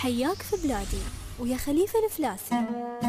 حياك في بلادي ويا خليفة الفلاسي.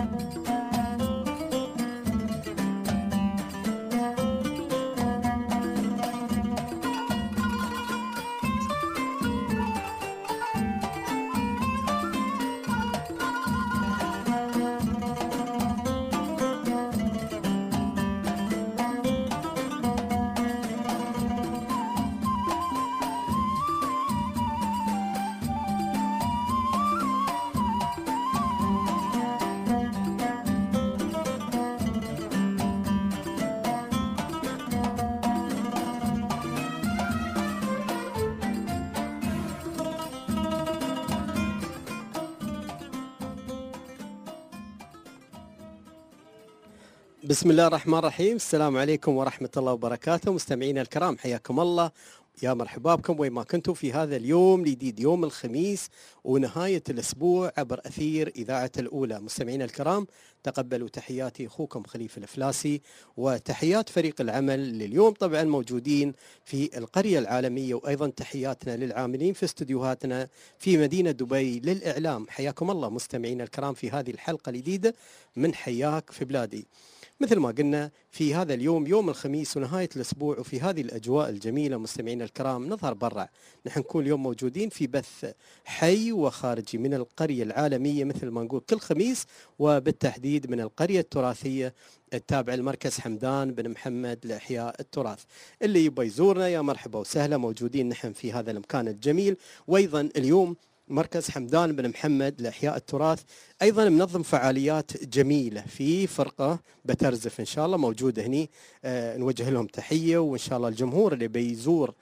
بسم الله الرحمن الرحيم. السلام عليكم ورحمة الله وبركاته. مستمعينا الكرام حياكم الله، يا مرحبا بكم وين ما كنتم في هذا اليوم الجديد، يوم الخميس ونهاية الأسبوع عبر أثير إذاعة الأولى. مستمعينا الكرام تقبلوا تحياتي أخوكم خليفة الفلاسي وتحيات فريق العمل لليوم، طبعا موجودين في القرية العالمية، وأيضا تحياتنا للعاملين في استديوهاتنا في مدينة دبي للإعلام. حياكم الله مستمعينا الكرام في هذه الحلقة الجديدة من حياك في بلادي. مثل ما قلنا في هذا اليوم يوم الخميس ونهاية الأسبوع، وفي هذه الأجواء الجميلة مستمعينا الكرام نظهر برا. نحن نكون اليوم موجودين في بث حي وخارجي من القرية العالمية مثل ما نقول كل خميس، وبالتحديد من القرية التراثية التابعة لمركز حمدان بن محمد لإحياء التراث. اللي يبغى يزورنا يا مرحبا وسهلا، موجودين نحن في هذا المكان الجميل. وأيضا اليوم مركز حمدان بن محمد لإحياء التراث أيضا منظم فعاليات جميلة في فرقة بترزف إن شاء الله موجودة هني. نوجه لهم تحية، وإن شاء الله الجمهور اللي بيزور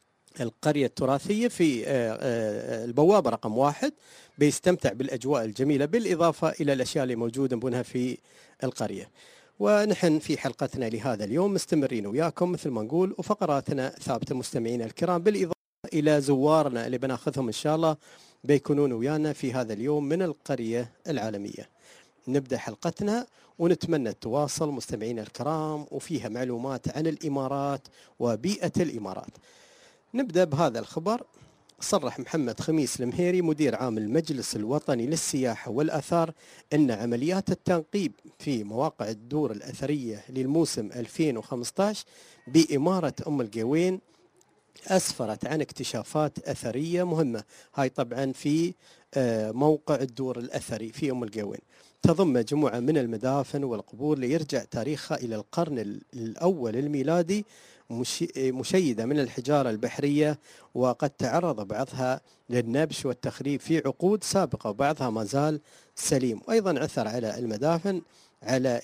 القرية التراثية في البوابة رقم 1 بيستمتع بالأجواء الجميلة، بالإضافة إلى الأشياء اللي موجودة بنها في القرية. ونحن في حلقتنا لهذا اليوم مستمرين وياكم مثل ما نقول، وفقراتنا ثابتة مستمعين الكرام، بالإضافة إلى زوارنا اللي بناخذهم إن شاء الله بيكونون ويانا في هذا اليوم من القرية العالمية. نبدأ حلقتنا ونتمنى التواصل مستمعين الكرام، وفيها معلومات عن الإمارات وبيئة الإمارات. نبدأ بهذا الخبر. صرح محمد خميس المهيري مدير عام المجلس الوطني للسياحة والآثار أن عمليات التنقيب في مواقع الدور الأثرية للموسم 2015 بإمارة أم القوين أسفرت عن اكتشافات أثرية مهمة. هاي طبعا في موقع الدور الأثري في أم القوين، تضم مجموعة من المدافن والقبور اللي يرجع تاريخها إلى القرن الأول الميلادي، مشيدة من الحجارة البحرية، وقد تعرض بعضها للنبش والتخريب في عقود سابقة، وبعضها ما زال سليم. وأيضا عثر على المدافن على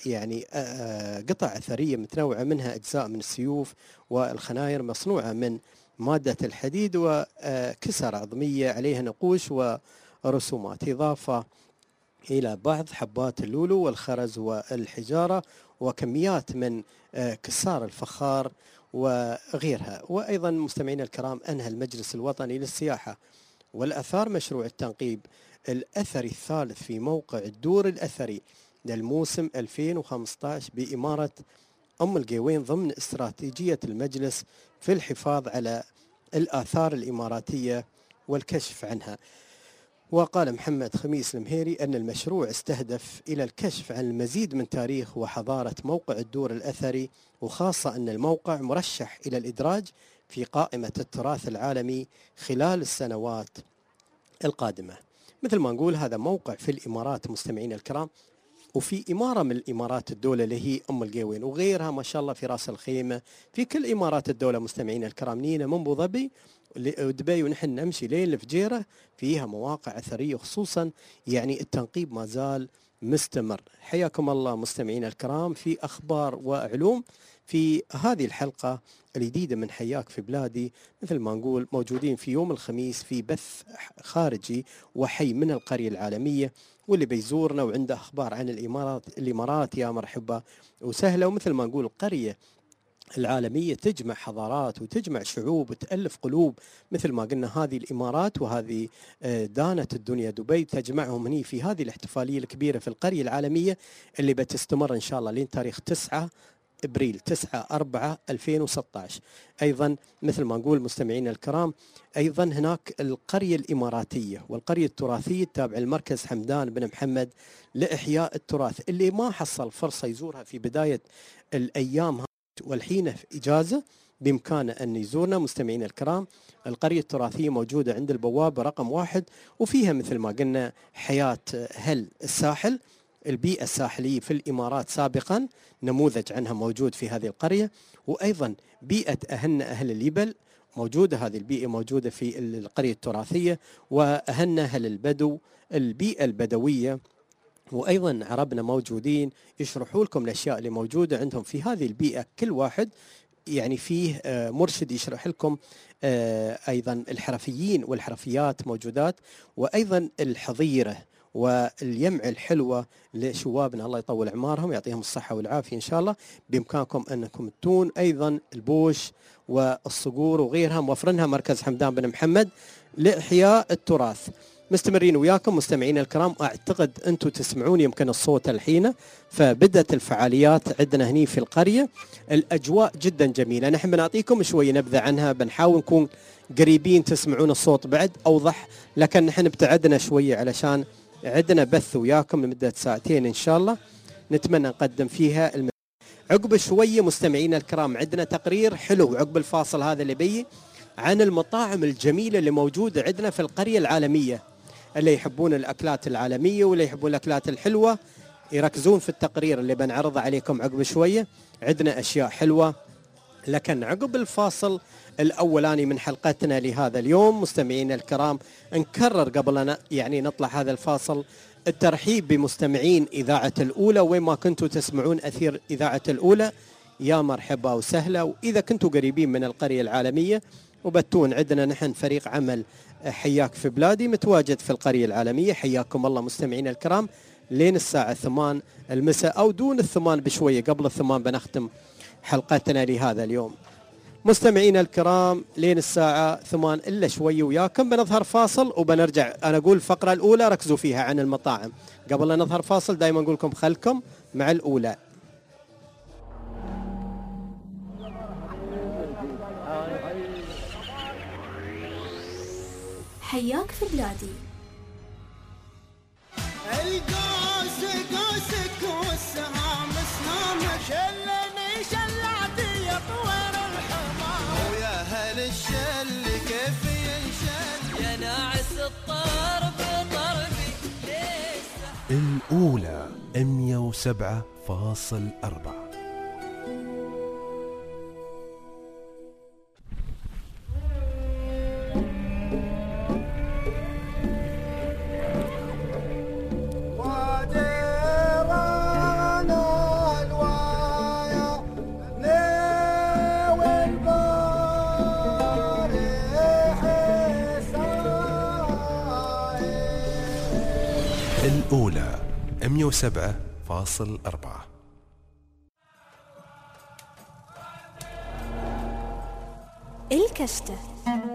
قطع أثرية متنوعة، منها أجزاء من السيوف والخناير مصنوعة من مادة الحديد، وكسر عظمية عليها نقوش ورسومات، إضافة إلى بعض حبات اللولو والخرز والحجارة، وكميات من كسار الفخار وغيرها. وأيضا مستمعينا الكرام أنهى المجلس الوطني للسياحة والآثار مشروع التنقيب الأثري الثالث في موقع الدور الأثري للموسم 2015 بإمارة أم القوين ضمن استراتيجية المجلس في الحفاظ على الآثار الإماراتية والكشف عنها. وقال محمد خميس المهيري أن المشروع استهدف إلى الكشف عن المزيد من تاريخ وحضارة موقع الدور الأثري، وخاصة أن الموقع مرشح إلى الإدراج في قائمة التراث العالمي خلال السنوات القادمة. مثل ما نقول هذا موقع في الإمارات مستمعين الكرام، وفي إمارة من الإمارات الدولة اللي هي أم القوين، وغيرها ما شاء الله في راس الخيمة، في كل إمارات الدولة مستمعين الكرام. نينا من أبو ظبي ودبي ونحن نمشي لين الفجيرة فيها مواقع أثرية، خصوصا يعني التنقيب ما زال مستمر. حياكم الله مستمعين الكرام في أخبار وعلوم في هذه الحلقة الجديدة من حياك في بلادي. مثل ما نقول موجودين في يوم الخميس في بث خارجي وحي من القرية العالمية، واللي بيزورنا وعنده أخبار عن الإمارات يا مرحبا وسهلا. ومثل ما نقول القرية العالمية تجمع حضارات وتجمع شعوب وتألف قلوب، مثل ما قلنا هذه الإمارات وهذه دانت الدنيا دبي تجمعهم هني في هذه الاحتفالية الكبيرة في القرية العالمية اللي بتستمر إن شاء الله لين تاريخ 9 إبريل 9/4/2016. أيضا مثل ما نقول مستمعينا الكرام، أيضا هناك القرية الإماراتية والقرية التراثية التابعة للمركز حمدان بن محمد لإحياء التراث، اللي ما حصل فرصة يزورها في بداية الأيام والحين في إجازة بإمكانه أن يزورنا. مستمعينا الكرام، القرية التراثية موجودة عند البوابة رقم 1، وفيها مثل ما قلنا حياة أهل الساحل، البيئة الساحلية في الإمارات سابقا نموذج عنها موجود في هذه القرية، وأيضا بيئة أهلنا أهل اليبل موجودة، هذه البيئة موجودة في القرية التراثية، وأهلنا أهل البدو البيئة البدوية، وأيضا عربنا موجودين يشرحوا لكم الأشياء اللي موجودة عندهم في هذه البيئة. كل واحد يعني فيه مرشد يشرح لكم، أيضا الحرفيين والحرفيات موجودات، وأيضا الحظيرة واليمع الحلوة لشوابنا الله يطول أعمارهم يعطيهم الصحة والعافية إن شاء الله. بإمكانكم أنكم تون أيضا البوش والصقور وغيرها موفرنها مركز حمدان بن محمد لإحياء التراث. مستمرين وياكم مستمعين الكرام، أعتقد أنتم تسمعون يمكن الصوت الحين، فبدأت الفعاليات عندنا هني في القرية. الأجواء جدا جميلة، نحن بنعطيكم شوية نبذة عنها، بنحاول نكون قريبين تسمعون الصوت بعد أوضح، لكن نحن ابتعدنا شوية علشان عندنا بث وياكم لمدة ساعتين إن شاء الله نتمنى نقدم فيها عقب شوية مستمعين الكرام عندنا تقرير حلو عقب الفاصل هذا اللي بي عن المطاعم الجميلة اللي موجودة عندنا في القرية العالمية. اللي يحبون الأكلات العالمية واللي يحبون الأكلات الحلوة يركزون في التقرير اللي بنعرضه عليكم عقب شوية. عندنا أشياء حلوة، لكن عقب الفاصل الأولاني من حلقتنا لهذا اليوم مستمعين الكرام نكرر قبل أن يعني نطلع هذا الفاصل الترحيب بمستمعين إذاعة الأولى وين ما كنتوا تسمعون أثير إذاعة الأولى، يا مرحبا وسهلا. وإذا كنتوا قريبين من القرية العالمية وبتون عندنا نحن فريق عمل حياك في بلادي متواجد في القرية العالمية. حياكم الله مستمعين الكرام لين الساعة 8 المساء أو دون 8 بشوية، قبل 8 بنختم حلقتنا لهذا اليوم. مستمعين الكرام لين الساعة 8 إلا شوي وياكم بنظهر فاصل وبنرجع. أنا أقول الفقرة الأولى ركزوا فيها عن المطاعم، قبل لا نظهر فاصل دائما أقول لكم خلكم مع الأولى. حياك في بلادي. القوس قوسك والسهام سهامك شلني شلعتي يا طوير الحمام ويا هل الشل كيف ينشل يا ناعس الطرب طربي الأولى 107.4. الأولى 107.4. الكشتة.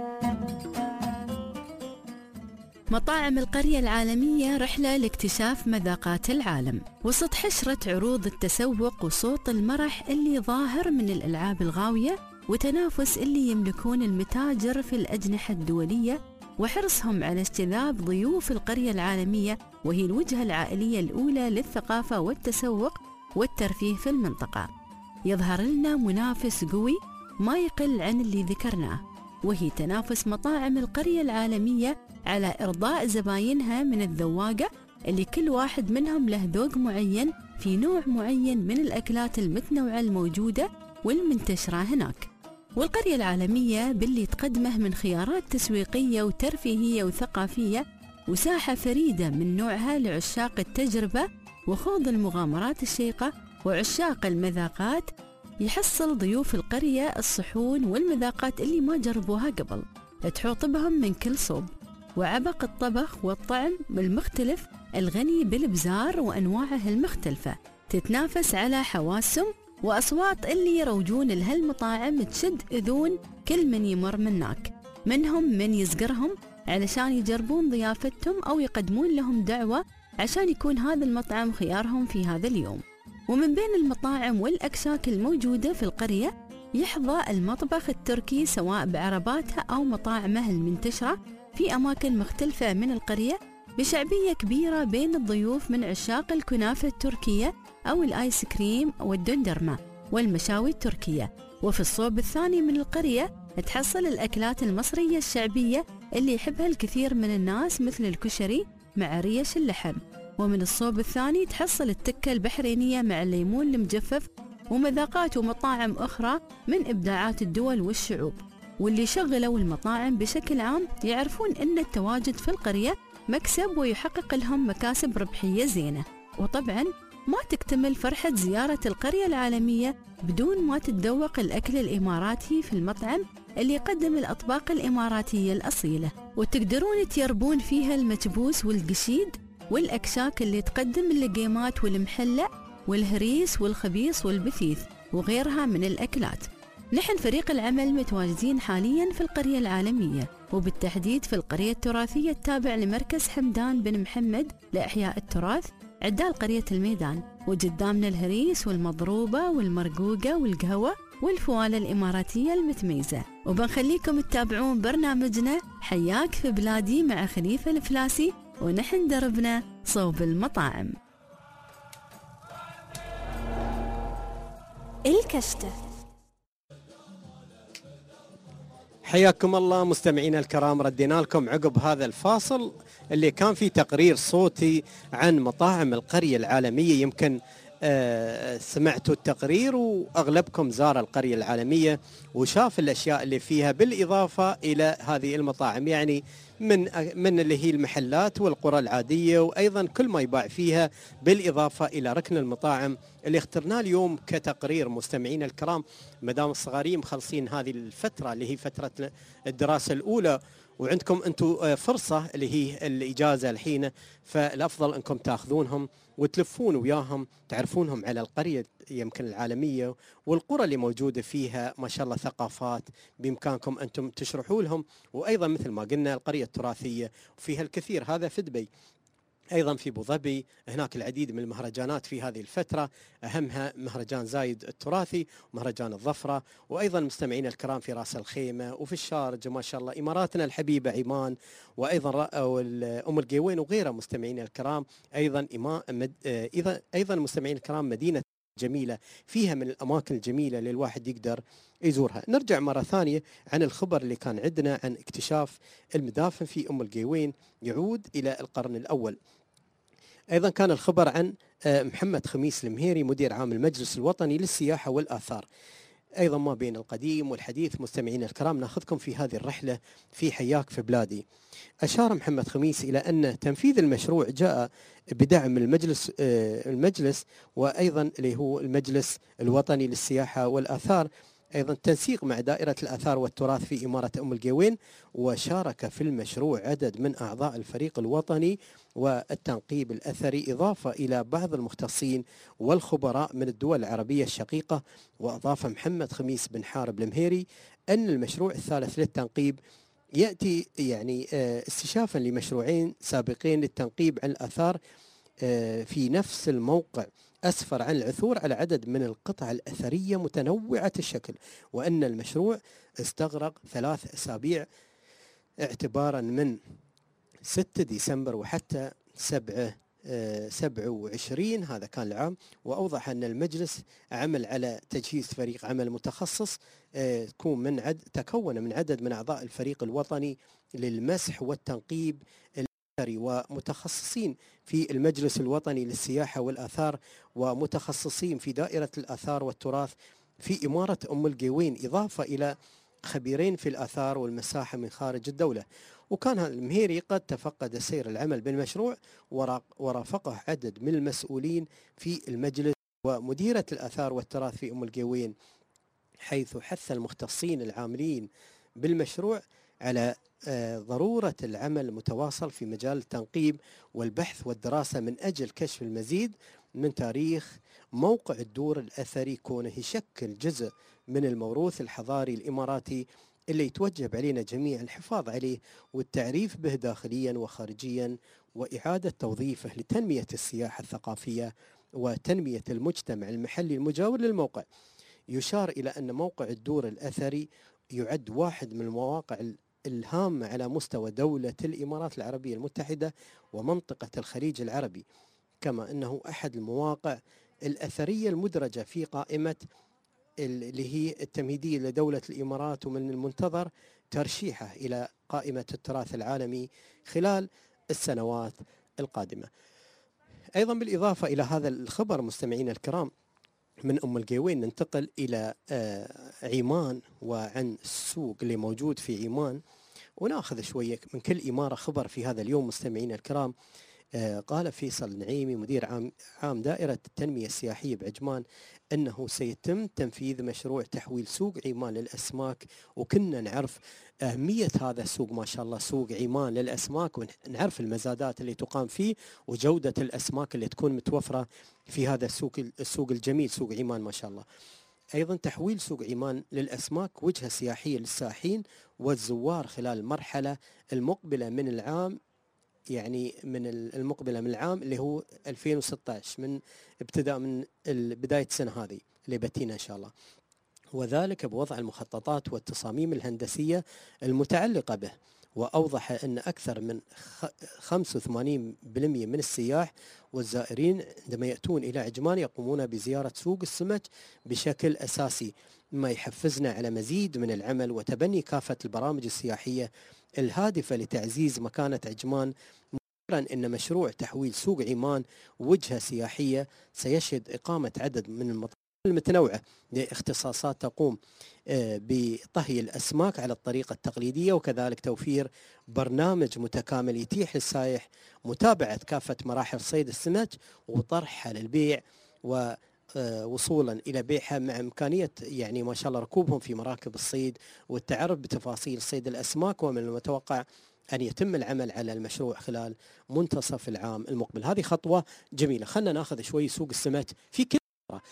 مطاعم القرية العالمية رحلة لاكتشاف مذاقات العالم وسط حشرة عروض التسوق وصوت المرح اللي ظاهر من الألعاب الغاوية وتنافس اللي يملكون المتاجر في الأجنحة الدولية وحرصهم على اجتذاب ضيوف القرية العالمية، وهي الوجهة العائلية الأولى للثقافة والتسوق والترفيه في المنطقة. يظهر لنا منافس قوي ما يقل عن اللي ذكرناه، وهي تنافس مطاعم القرية العالمية على إرضاء زباينها من الذواقة اللي كل واحد منهم له ذوق معين في نوع معين من الأكلات المتنوعة الموجودة والمنتشرة هناك. والقرية العالمية باللي تقدمه من خيارات تسويقية وترفيهية وثقافية وساحة فريدة من نوعها لعشاق التجربة وخوض المغامرات الشيقة وعشاق المذاقات. يحصل ضيوف القرية الصحون والمذاقات اللي ما جربوها قبل، تحوط بهم من كل صوب، وعبق الطبخ والطعم المختلف الغني بالابزار وأنواعه المختلفة تتنافس على حواسهم وأصوات اللي يروجون لهالمطاعم تشد أذون كل من يمر مناك، منهم من يزقرهم علشان يجربون ضيافتهم أو يقدمون لهم دعوة عشان يكون هذا المطعم خيارهم في هذا اليوم. ومن بين المطاعم والأكشاك الموجودة في القرية يحظى المطبخ التركي سواء بعرباتها أو مطاعمه المنتشرة في أماكن مختلفة من القرية بشعبية كبيرة بين الضيوف من عشاق الكنافة التركية أو الآيس كريم والدندرمة والمشاوي التركية. وفي الصوب الثاني من القرية تحصل الأكلات المصرية الشعبية اللي يحبها الكثير من الناس مثل الكشري مع ريش اللحم. ومن الصوب الثاني تحصل التكة البحرينية مع الليمون المجفف ومذاقات ومطاعم أخرى من إبداعات الدول والشعوب. واللي شغلوا المطاعم بشكل عام يعرفون أن التواجد في القرية مكسب ويحقق لهم مكاسب ربحية زينة. وطبعاً ما تكتمل فرحة زيارة القرية العالمية بدون ما تتذوق الأكل الإماراتي في المطعم اللي يقدم الأطباق الإماراتية الأصيلة، وتقدرون تيربون فيها المكبوس والقشيد والأكشاك اللي تقدم اللقيمات والمحلة والهريس والخبيص والبثيث وغيرها من الأكلات. نحن فريق العمل متواجدين حالياً في القرية العالمية، وبالتحديد في القرية التراثية التابع لمركز حمدان بن محمد لإحياء التراث عدال قرية الميدان. وقدامنا الهريس والمضروبة والمرقوقة والقهوة والفوالة الإماراتية المتميزة. وبنخليكم تتابعون برنامجنا حياك في بلادي مع خليفة الفلاسي، ونحن دربنا صوب المطاعم. الكشتة. حياكم الله مستمعينا الكرام، ردينا لكم عقب هذا الفاصل اللي كان فيه تقرير صوتي عن مطاعم القرية العالمية. يمكن سمعتوا التقرير وأغلبكم زار القرية العالمية وشاف الأشياء اللي فيها، بالإضافة إلى هذه المطاعم يعني من اللي هي المحلات والقرى العادية، وأيضا كل ما يباع فيها، بالإضافة إلى ركن المطاعم اللي اخترناه اليوم كتقرير. مستمعين الكرام، مدام الصغارين مخلصين هذه الفترة اللي هي فترة الدراسة الأولى، وعندكم أنتم فرصة اللي هي الإجازة الحين، فالأفضل أنكم تأخذونهم وتلفون وياهم، تعرفونهم على القرية يمكن العالمية والقرى اللي موجودة فيها ما شاء الله ثقافات بإمكانكم أنتم تشرحوا لهم. وأيضا مثل ما قلنا القرية التراثية وفيها الكثير، هذا في دبي، أيضا في أبو ظبي هناك العديد من المهرجانات في هذه الفترة، أهمها مهرجان زايد التراثي ومهرجان الظفرة، وأيضا مستمعين الكرام في راس الخيمة وفي الشارجة ما شاء الله، إماراتنا الحبيبة عمان، وأيضا أم القيوين وغيرها. مستمعين الكرام أيضا مستمعين الكرام مدينة جميلة فيها من الأماكن الجميلة اللي الواحد يقدر يزورها. نرجع مرة ثانية عن الخبر اللي كان عندنا عن اكتشاف المدافن في أم القيوين، يعود إلى القرن الأول. أيضا كان الخبر عن محمد خميس المهيري مدير عام المجلس الوطني للسياحة والآثار. أيضا ما بين القديم والحديث مستمعين الكرام ناخذكم في هذه الرحلة في حياك في بلادي. أشار محمد خميس إلى أن تنفيذ المشروع جاء بدعم المجلس وأيضا اللي هو المجلس الوطني للسياحة والآثار، أيضا تنسيق مع دائرة الآثار والتراث في إمارة أم القيوين. وشارك في المشروع عدد من أعضاء الفريق الوطني والتنقيب الأثري، إضافة إلى بعض المختصين والخبراء من الدول العربية الشقيقة. وأضاف محمد خميس بن حارب المهيري أن المشروع الثالث للتنقيب يأتي يعني استشافا لمشروعين سابقين للتنقيب عن الآثار في نفس الموقع أسفر عن العثور على عدد من القطع الأثرية متنوعة الشكل، وأن المشروع استغرق 3 أسابيع اعتبارا من 6 ديسمبر وحتى 27 هذا كان العام. وأوضح أن المجلس عمل على تجهيز فريق عمل متخصص تكون من عدد من أعضاء الفريق الوطني للمسح والتنقيب ومتخصصين في المجلس الوطني للسياحة والآثار ومتخصصين في دائرة الآثار والتراث في إمارة أم القيوين، إضافة إلى خبيرين في الآثار والمساحة من خارج الدولة. وكان المهيري قد تفقد سير العمل بالمشروع ورافقه عدد من المسؤولين في المجلس ومديرة الآثار والتراث في أم القيوين، حيث حث المختصين العاملين بالمشروع على ضرورة العمل المتواصل في مجال التنقيب والبحث والدراسة من أجل كشف المزيد من تاريخ موقع الدور الأثري، كونه يشكل جزء من الموروث الحضاري الإماراتي اللي يتوجب علينا جميعا الحفاظ عليه والتعريف به داخليا وخارجيا، وإعادة توظيفه لتنمية السياحة الثقافية وتنمية المجتمع المحلي المجاور للموقع. يشار إلى أن موقع الدور الأثري يعد واحد من المواقع الهامة على مستوى دولة الإمارات العربية المتحدة ومنطقة الخليج العربي، كما أنه أحد المواقع الأثرية المدرجة في قائمة اللي هي التمهيدية لدولة الإمارات، ومن المنتظر ترشيحه إلى قائمة التراث العالمي خلال السنوات القادمة. أيضا بالإضافة إلى هذا الخبر مستمعينا الكرام من أم القيوين، ننتقل إلى عمان وعن السوق اللي موجود في عمان، وناخذ شوية من كل إمارة خبر في هذا اليوم مستمعينا الكرام. قال فيصل نعيمي مدير عام دائرة التنمية السياحية بعجمان أنه سيتم تنفيذ مشروع تحويل سوق عمان للأسماك، وكنا نعرف أهمية هذا السوق ما شاء الله، سوق عمان للأسماك، ونعرف المزادات اللي تقام فيه وجودة الأسماك اللي تكون متوفرة في هذا السوق الجميل، سوق عمان ما شاء الله. أيضا تحويل سوق عمان للأسماك وجهة سياحية للسائحين والزوار خلال المرحلة المقبلة من العام، يعني من المقبلة من العام اللي هو 2016، من ابتداء من بداية السنة هذه اللي بتينا إن شاء الله، وذلك بوضع المخططات والتصاميم الهندسية المتعلقة به. وأوضح أن أكثر من 85% من السياح والزائرين عندما يأتون إلى عجمان يقومون بزيارة سوق السمك بشكل أساسي، مما يحفزنا على مزيد من العمل وتبني كافة البرامج السياحية الهادفة لتعزيز مكانة عجمان، مشيرا أن مشروع تحويل سوق عمان وجهة سياحية سيشهد إقامة عدد من المطاعم المتنوعة لاختصاصات تقوم بطهي الأسماك على الطريقة التقليدية، وكذلك توفير برنامج متكامل يتيح للسائح متابعة كافة مراحل صيد السمك وطرحها للبيع ووصولا إلى بيعها، مع إمكانية يعني ما شاء الله ركوبهم في مراكب الصيد والتعرف بتفاصيل صيد الأسماك. ومن المتوقع أن يتم العمل على المشروع خلال منتصف العام المقبل. هذه خطوة جميلة. خلنا ناخذ شوي سوق السمك في كل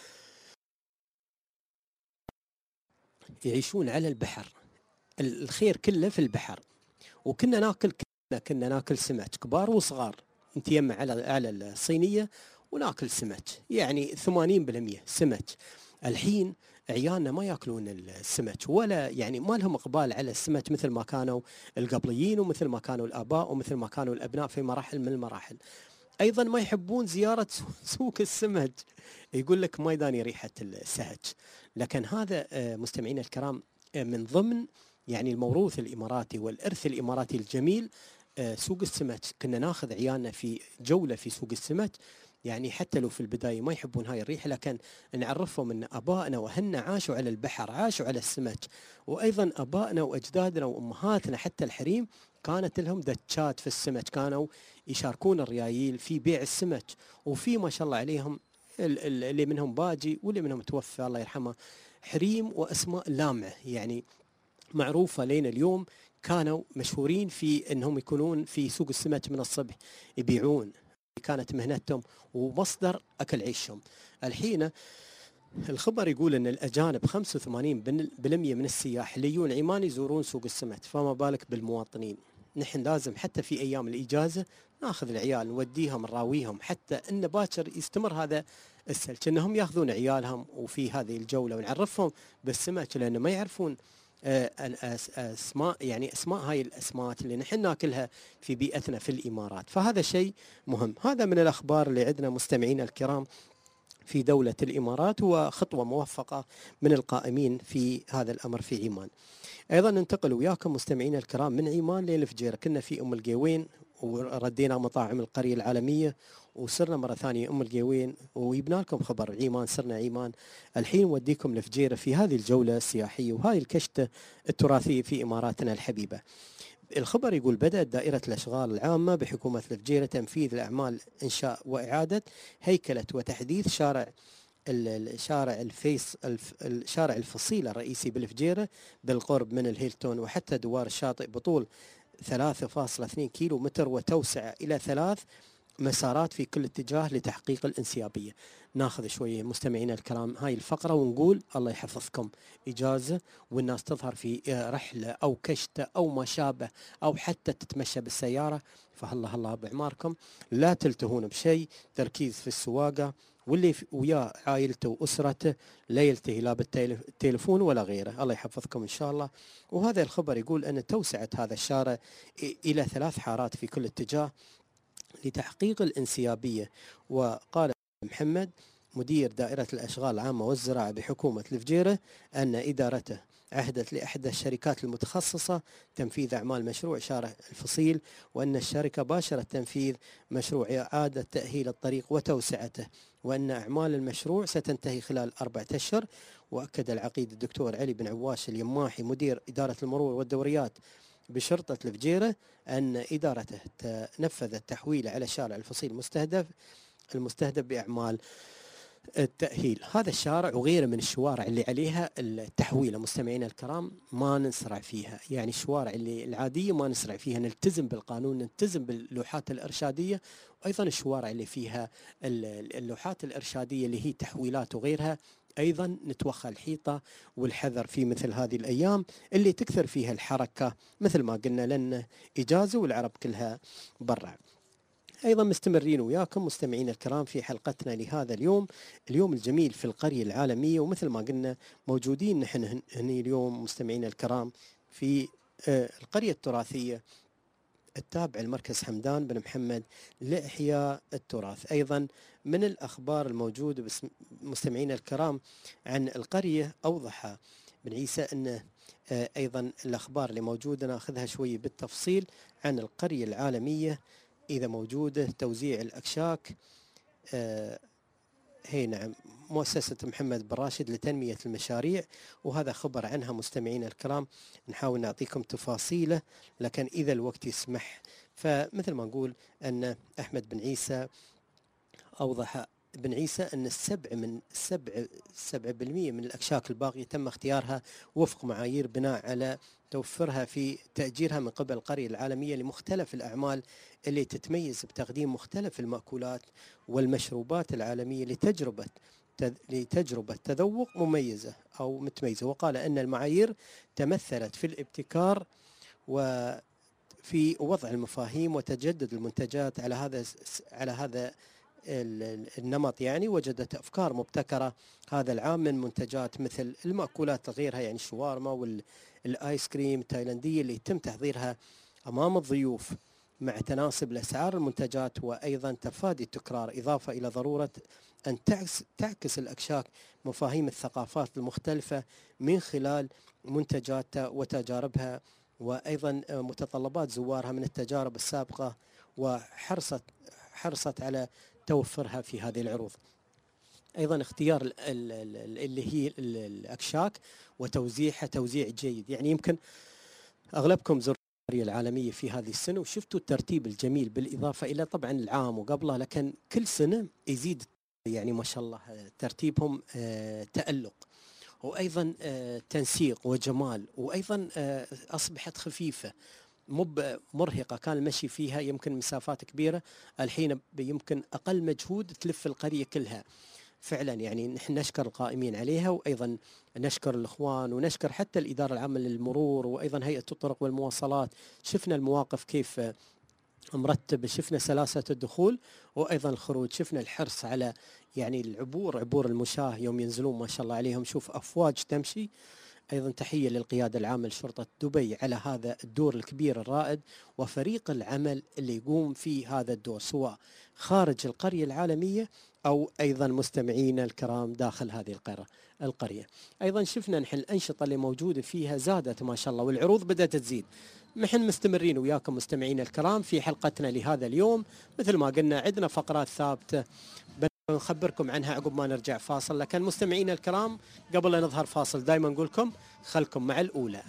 يعيشون على البحر، الخير كله في البحر، وكنا ناكل سمك كبار وصغار، نتيمع على الصينية وناكل سمك، يعني 80% سمك. الحين عيالنا ما ياكلون السمك، ولا يعني ما لهم اقبال على السمك مثل ما كانوا القبليين ومثل ما كانوا الآباء ومثل ما كانوا الأبناء في مراحل من المراحل. أيضا ما يحبون زيارة سوق السمك، يقول لك ما يداني ريحة السهج. لكن هذا مستمعين الكرام من ضمن يعني الموروث الإماراتي والإرث الإماراتي الجميل، سوق السمك. كنا ناخذ عيالنا في جولة في سوق السمك، يعني حتى لو في البداية ما يحبون هاي الريحة، لكن نعرفهم أن أبائنا وأهلنا عاشوا على البحر، عاشوا على السمك. وأيضا أبائنا وأجدادنا وأمهاتنا حتى الحريم كانت لهم دتشات في السمك، كانوا يشاركون الريايل في بيع السمك، وفي ما شاء الله عليهم اللي منهم باجي واللي منهم توفى الله يرحمه حريم وأسماء لامعة يعني معروفة لين اليوم، كانوا مشهورين في أنهم يكونون في سوق السمك من الصبح يبيعون، كانت مهنتهم ومصدر أكل عيشهم. الحين الخبر يقول أن الأجانب 85% من السياح اللي يجون عمان يزورون سوق السمك، فما بالك بالمواطنين. نحن لازم حتى في أيام الإجازة ناخذ العيال نوديهم نراويهم، حتى أن باكر يستمر هذا السلك، أنهم ياخذون عيالهم وفي هذه الجولة ونعرفهم بالسمك، لأنه ما يعرفون أسماء هاي الأسماك اللي نحن ناكلها في بيئتنا في الإمارات. فهذا شيء مهم. هذا من الأخبار اللي عندنا مستمعين الكرام في دولة الإمارات، وخطوة موفقة من القائمين في هذا الأمر في عمان. أيضا ننتقل وياكم مستمعين الكرام من عمان للفجيرة. كنا في أم القيوين وردينا مطاعم القرية العالمية، وصرنا مرة ثانية أم القيوين، ويبنى لكم خبر عمان، صرنا عمان. الحين نوديكم لفجيرة في هذه الجولة السياحية وهاي الكشتة التراثية في إماراتنا الحبيبة. الخبر يقول بدأت دائرة الأشغال العامة بحكومة الفجيرة تنفيذ الأعمال إنشاء وإعادة هيكلة وتحديث الشارع الفصيل الرئيسي بالفجيرة بالقرب من الهيلتون، وحتى دوار الشاطئ بطول 3.2 كيلو متر وتوسع إلى 3 مسارات في كل اتجاه لتحقيق الانسيابية. ناخذ شوية مستمعينا الكرام هاي الفقرة ونقول الله يحفظكم، إجازة والناس تظهر في رحلة أو كشتة أو ما شابه، أو حتى تتمشى بالسيارة، فهلا بعماركم لا تلتهون بشيء، تركيز في السواقة واللي وياه عائلته وأسرته لا يلتهي لا بالتليفون ولا غيره. الله يحفظكم إن شاء الله. وهذا الخبر يقول أن توسعت هذا الشارع إلى 3 حارات في كل اتجاه لتحقيق الانسيابية. وقال محمد مدير دائرة الأشغال العامة والزراعة بحكومة الفجيرة أن إدارته عهدت لإحدى الشركات المتخصصة تنفيذ أعمال مشروع شارع الفصيل، وأن الشركة باشرت تنفيذ مشروع إعادة تأهيل الطريق وتوسعته، وأن أعمال المشروع ستنتهي خلال 4 أشهر. وأكد العقيد الدكتور علي بن عواش اليماحي مدير إدارة المرور والدوريات بشرطة الفجيرة أن إدارته نفذت تحويله على شارع الفصيل المستهدف بأعمال التأهيل. هذا الشارع وغيره من الشوارع اللي عليها التحويلة مستمعينا الكرام ما نسرع فيها، يعني الشوارع اللي العادية ما نسرع فيها، نلتزم بالقانون، نلتزم باللوحات الإرشادية. وأيضا الشوارع اللي فيها اللوحات الإرشادية اللي هي تحويلات وغيرها أيضا نتوخى الحيطة والحذر في مثل هذه الأيام اللي تكثر فيها الحركة، مثل ما قلنا لأن إجازة والعرب كلها برا. أيضا مستمرين وياكم مستمعين الكرام في حلقتنا لهذا اليوم الجميل في القرية العالمية. ومثل ما قلنا موجودين نحن هني اليوم مستمعين الكرام في القرية التراثية التابعة لمركز حمدان بن محمد لإحياء التراث. أيضا من الأخبار الموجودة مستمعين الكرام عن القرية أوضح بن عيسى أن أيضا الأخبار اللي موجودة ناخذها شوي بالتفصيل عن القرية العالمية إذا موجودة. توزيع الأكشاك هي نعم مؤسسة محمد بن راشد لتنمية المشاريع، وهذا خبر عنها مستمعين الكرام نحاول نعطيكم تفاصيله لكن إذا الوقت يسمح. فمثل ما نقول أن أحمد بن عيسى أوضح بن عيسى أن 7% من الأكشاك الباقية تم اختيارها وفق معايير بناء على توفرها في تأجيرها من قبل القرية العالمية لمختلف الأعمال اللي تتميز بتقديم مختلف المأكولات والمشروبات العالمية لتجربة تذوق مميزة أو متميزة. وقال أن المعايير تمثلت في الابتكار وفي وضع المفاهيم وتجدد المنتجات على هذا النمط. يعني وجدت أفكار مبتكرة هذا العام من منتجات مثل المأكولات غيرها، يعني الشوارما والآيس كريم التايلاندية اللي يتم تحضيرها أمام الضيوف مع تناسب الأسعار المنتجات وأيضا تفادي التكرار، إضافة إلى ضرورة أن تعكس الأكشاك مفاهيم الثقافات المختلفة من خلال منتجاتها وتجاربها وأيضا متطلبات زوارها من التجارب السابقة، وحرصت على توفرها في هذه العروض. أيضا اختيار اللي هي الأكشاك وتوزيعها توزيع جيد. يعني يمكن أغلبكم زرتوا القرية العالمية في هذه السنة وشفتوا الترتيب الجميل بالإضافة إلى طبعا العام وقبله، لكن كل سنة يزيد يعني ما شاء الله ترتيبهم تألق وأيضا تنسيق وجمال، وأيضا أصبحت خفيفة مو مرهقة. كان المشي فيها يمكن مسافات كبيرة، الحين يمكن أقل مجهود تلف القرية كلها فعلا. يعني نحن نشكر القائمين عليها وأيضا نشكر الإخوان ونشكر حتى الإدارة العامة للمرور وأيضا هيئة الطرق والمواصلات. شفنا المواقف كيف مرتب، شفنا سلاسة الدخول وأيضا الخروج، شفنا الحرص على يعني عبور المشاة يوم ينزلون ما شاء الله عليهم، شوف أفواج تمشي. أيضا تحية للقيادة العامة لشرطة دبي على هذا الدور الكبير الرائد وفريق العمل اللي يقوم في هذا الدور سواء خارج القرية العالمية أو أيضا مستمعين الكرام داخل هذه القرية. أيضا شفنا نحن الأنشطة اللي موجودة فيها زادت ما شاء الله والعروض بدأت تزيد. نحن مستمرين وياكم مستمعين الكرام في حلقتنا لهذا اليوم. مثل ما قلنا عندنا فقرات ثابتة نخبركم عنها عقب ما نرجع فاصل، لكن مستمعين الكرام قبل لا نظهر فاصل دائما نقولكم خلكم مع الأولى.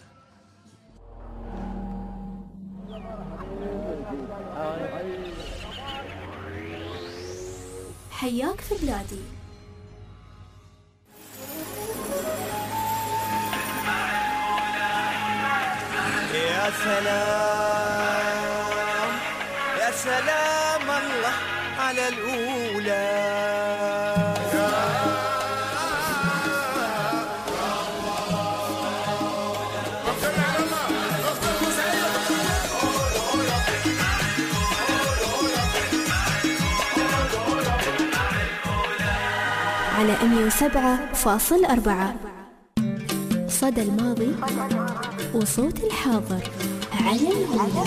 حياك في بلادي. يا سلام يا سلام الله على الأولى. 107.4. صدى الماضي وصوت الحاضر على الهواء.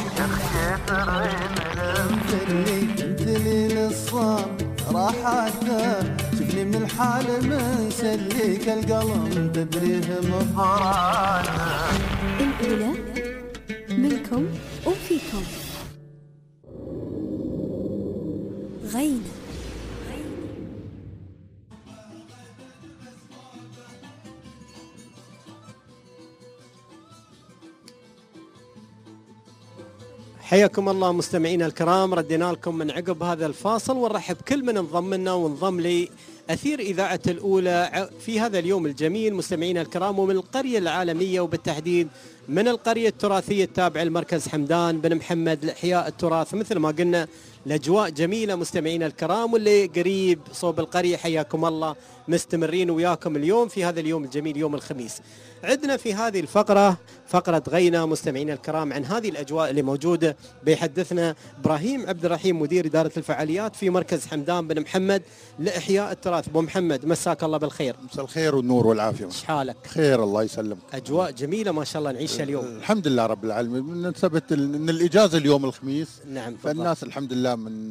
دليل الصار راحته شفني من الحال مسليك القلم تدريه مظهرانا. الأولى منكم وفيكم. غينة. حياكم الله مستمعينا الكرام، ردينا لكم من عقب هذا الفاصل ونرحب كل من انضم لنا وانضم لي أثير إذاعة الأولى في هذا اليوم الجميل مستمعينا الكرام، ومن القرية العالمية وبالتحديد من القرية التراثية التابعة لمركز حمدان بن محمد لإحياء التراث. مثل ما قلنا الأجواء جميلة مستمعينا الكرام، واللي قريب صوب القرية حياكم الله مستمرين وياكم اليوم في هذا اليوم الجميل يوم الخميس. عندنا في هذه الفقرة فقرة غينة مستمعينا الكرام. عن هذه الأجواء اللي موجودة بيحدثنا إبراهيم عبد الرحيم مدير إدارة الفعاليات في مركز حمدان بن محمد لإحياء التراث. أبو محمد مساك الله بالخير. مساء الخير والنور والعافية. ايش حالك؟ خير الله يسلمك. أجواء جميلة ما شاء الله نعيشها اليوم. الحمد لله رب العالمين، مناسبة ان الإجازة اليوم الخميس. نعم. فالناس الحمد لله من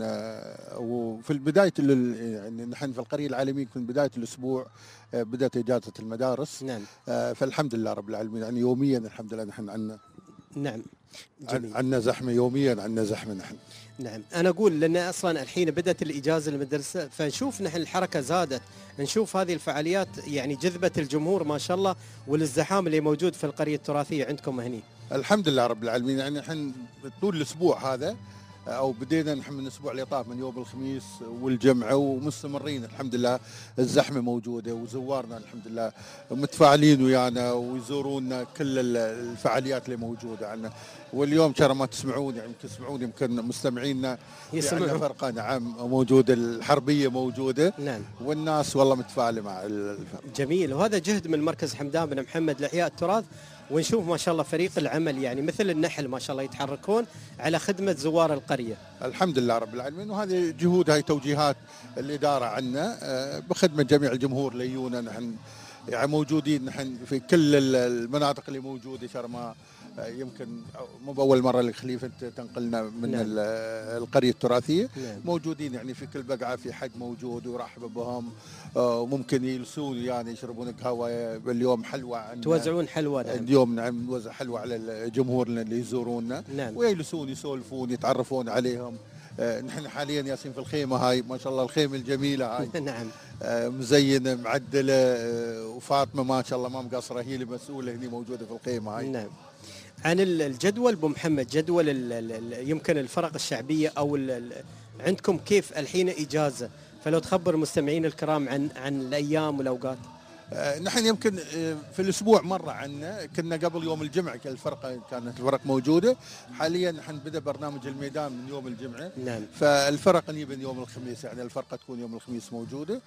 وفي البداية يعني نحن في القرية العالمية في بداية الأسبوع بدأت إجازة المدارس. نعم. فالحمد لله رب العالمين، يعني يوميا الحمد لله نحن عندنا. نعم. جميل. عندنا زحمة يوميا، عندنا زحمة نحن. نعم. أنا أقول لأن أصلا الحين بدأت الإجازة المدرسة، فنشوف نحن الحركة زادت، نشوف هذه الفعاليات يعني جذبت الجمهور ما شاء الله، والازدحام اللي موجود في القرية التراثية عندكم هني. الحمد لله رب العالمين، يعني نحن طول الأسبوع هذا او بدينا نحن من الاسبوع اللي طاف من يوم الخميس والجمعه ومستمرين الحمد لله. الزحمه موجوده وزوارنا الحمد لله متفاعلين ويانا ويزورونا كل الفعاليات اللي موجوده عندنا. واليوم ترى ما تسمعون، يعني تسمعون يمكن مستمعينا يسمعون يعني فرقه نعم موجوده، الحربيه موجوده. نعم. والناس والله متفاعله مع الفرقه. جميل. وهذا جهد من مركز حمدان بن محمد لاحياء التراث، ونشوف ما شاء الله فريق العمل يعني مثل النحل ما شاء الله يتحركون على خدمة زوار القرية. الحمد لله رب العالمين، وهذه جهود، هاي توجيهات الإدارة عنا بخدمة جميع الجمهور ليونا. نحن يعني موجودين نحن في كل المناطق اللي موجودة شرما. يمكن مو بأول مرة الخليفة تنقلنا من نعم. القرية التراثية. نعم. موجودين يعني في كل بقعة في حد موجود ويرحب بهم، وممكن يلسون يعني يشربون قهوة. اليوم حلوى توزعون حلوى. نعم. اليوم نعم نوزع حلوى على الجمهور اللي يزورونا. نعم. ويجلسون يسولفون يتعرفون عليهم. نحن حاليا ياسين في الخيمة هاي ما شاء الله، الخيمة الجميلة هاي. نعم. مزينة معدلة، وفاطمة ما شاء الله ما مقصرة هي اللي مسؤولة هني موجودة في الخيمة هاي. نعم. عن الجدول ابو محمد، جدول يمكن الفرق الشعبيه او عندكم كيف الحين اجازه، فلو تخبر المستمعين الكرام عن الايام والاوقات. نحن يمكن في الاسبوع مره عنا، كنا قبل يوم الجمعه الفرقه كانت الفرق موجوده. حاليا نحن بدا برنامج الميدان من يوم الجمعه. نعم. فالفرق نجيب يوم الخميس، يعني الفرقه تكون يوم الخميس موجوده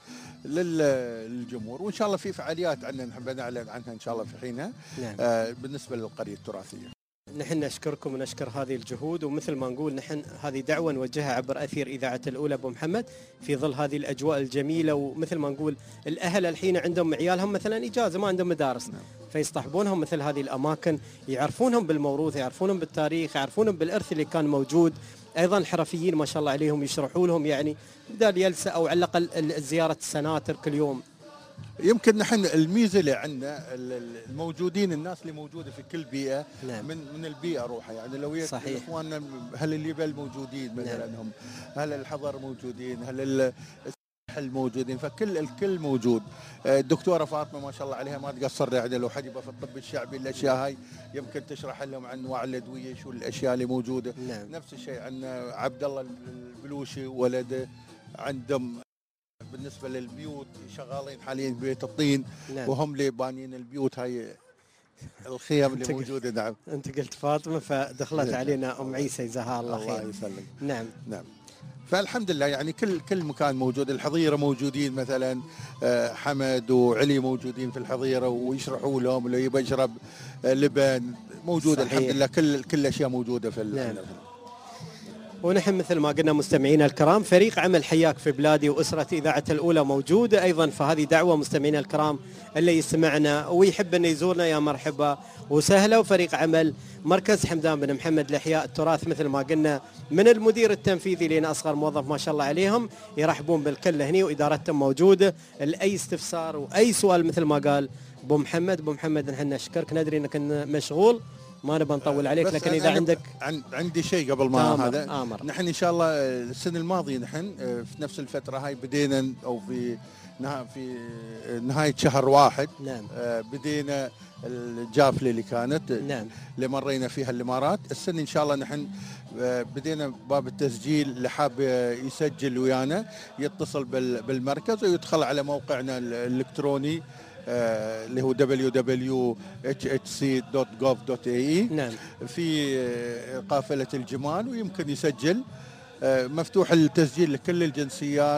للجمهور. وان شاء الله في فعاليات عندنا نحن بنعلن عنها ان شاء الله في حينها. نعم. بالنسبه للقريه التراثيه. نحن نشكركم ونشكر هذه الجهود، ومثل ما نقول نحن هذه دعوة نوجهها عبر أثير إذاعة الأولى أبو محمد في ظل هذه الأجواء الجميلة. ومثل ما نقول الأهل الحين عندهم عيالهم مثلا إجازة ما عندهم مدارس. نعم. فيصطحبونهم مثل هذه الأماكن، يعرفونهم بالموروث، يعرفونهم بالتاريخ، يعرفونهم بالإرث اللي كان موجود. أيضا الحرفيين ما شاء الله عليهم يشرحوا لهم يعني بدال جلسة أو على الأقل زيارة السناتر كل يوم. يمكن نحن الميزه اللي عندنا الموجودين، الناس اللي موجوده في كل بيئه. نعم. من البيئه روحها، يعني لو اخواننا هل اليبل موجودين مثلا. نعم. هم هل الحضر موجودين، هل الساحل موجودين، فكل الكل موجود. الدكتوره فاطمه ما شاء الله عليها ما تقصر، يعني لو حد يبغى في الطب الشعبي الاشياء هاي يمكن تشرح لهم عن انواع الادويه شو الاشياء اللي موجوده. نعم. نفس الشيء عندنا عبد الله البلوشي ولده عندهم بالنسبه للبيوت شغالين حاليا ببيت الطين. نعم. وهم اللي بانين البيوت هاي الخيام اللي موجوده. نعم. انت قلت فاطمه فدخلت علينا ام عيسى جزاها الله خير. الله يسلمك. نعم. نعم. فالحمد لله يعني كل مكان موجود. الحظيره موجودين مثلا، حمد وعلي موجودين في الحظيره ويشرحوا لهم، لو يبغى يشرب لبن موجود. صحيح. الحمد لله كل الاشياء موجوده في. نعم. ونحن مثل ما قلنا مستمعينا الكرام فريق عمل حياك في بلادي وأسرة إذاعة الأولى موجودة أيضا، فهذه دعوة مستمعينا الكرام اللي يسمعنا ويحب أن يزورنا يا مرحبا وسهلا. وفريق عمل مركز حمدان بن محمد لإحياء التراث مثل ما قلنا من المدير التنفيذي لين أصغر موظف ما شاء الله عليهم يرحبون بالكل هني، وإدارتهم موجودة لأي استفسار وأي سؤال مثل ما قال أبو محمد. أبو محمد نحن نشكرك، ندري أنك مشغول ما نبى نطول عليك، لكن إذا عندك عندي شيء قبل ما هذا آمر. نحن إن شاء الله السنة الماضية نحن في نفس الفترة هاي بدينا أو في نهاية شهر 1 نعم. بدينا الجافلة اللي كانت نعم. اللي مرينا فيها الإمارات. السنة إن شاء الله نحن بدينا باب التسجيل، اللي حاب يسجل ويانا يتصل بالمركز ويدخل على موقعنا الإلكتروني اللي هو www.hhc.gov.ae. نعم. في قافلة الجمال ويمكن يسجل. مفتوح التسجيل لكل الجنسيات،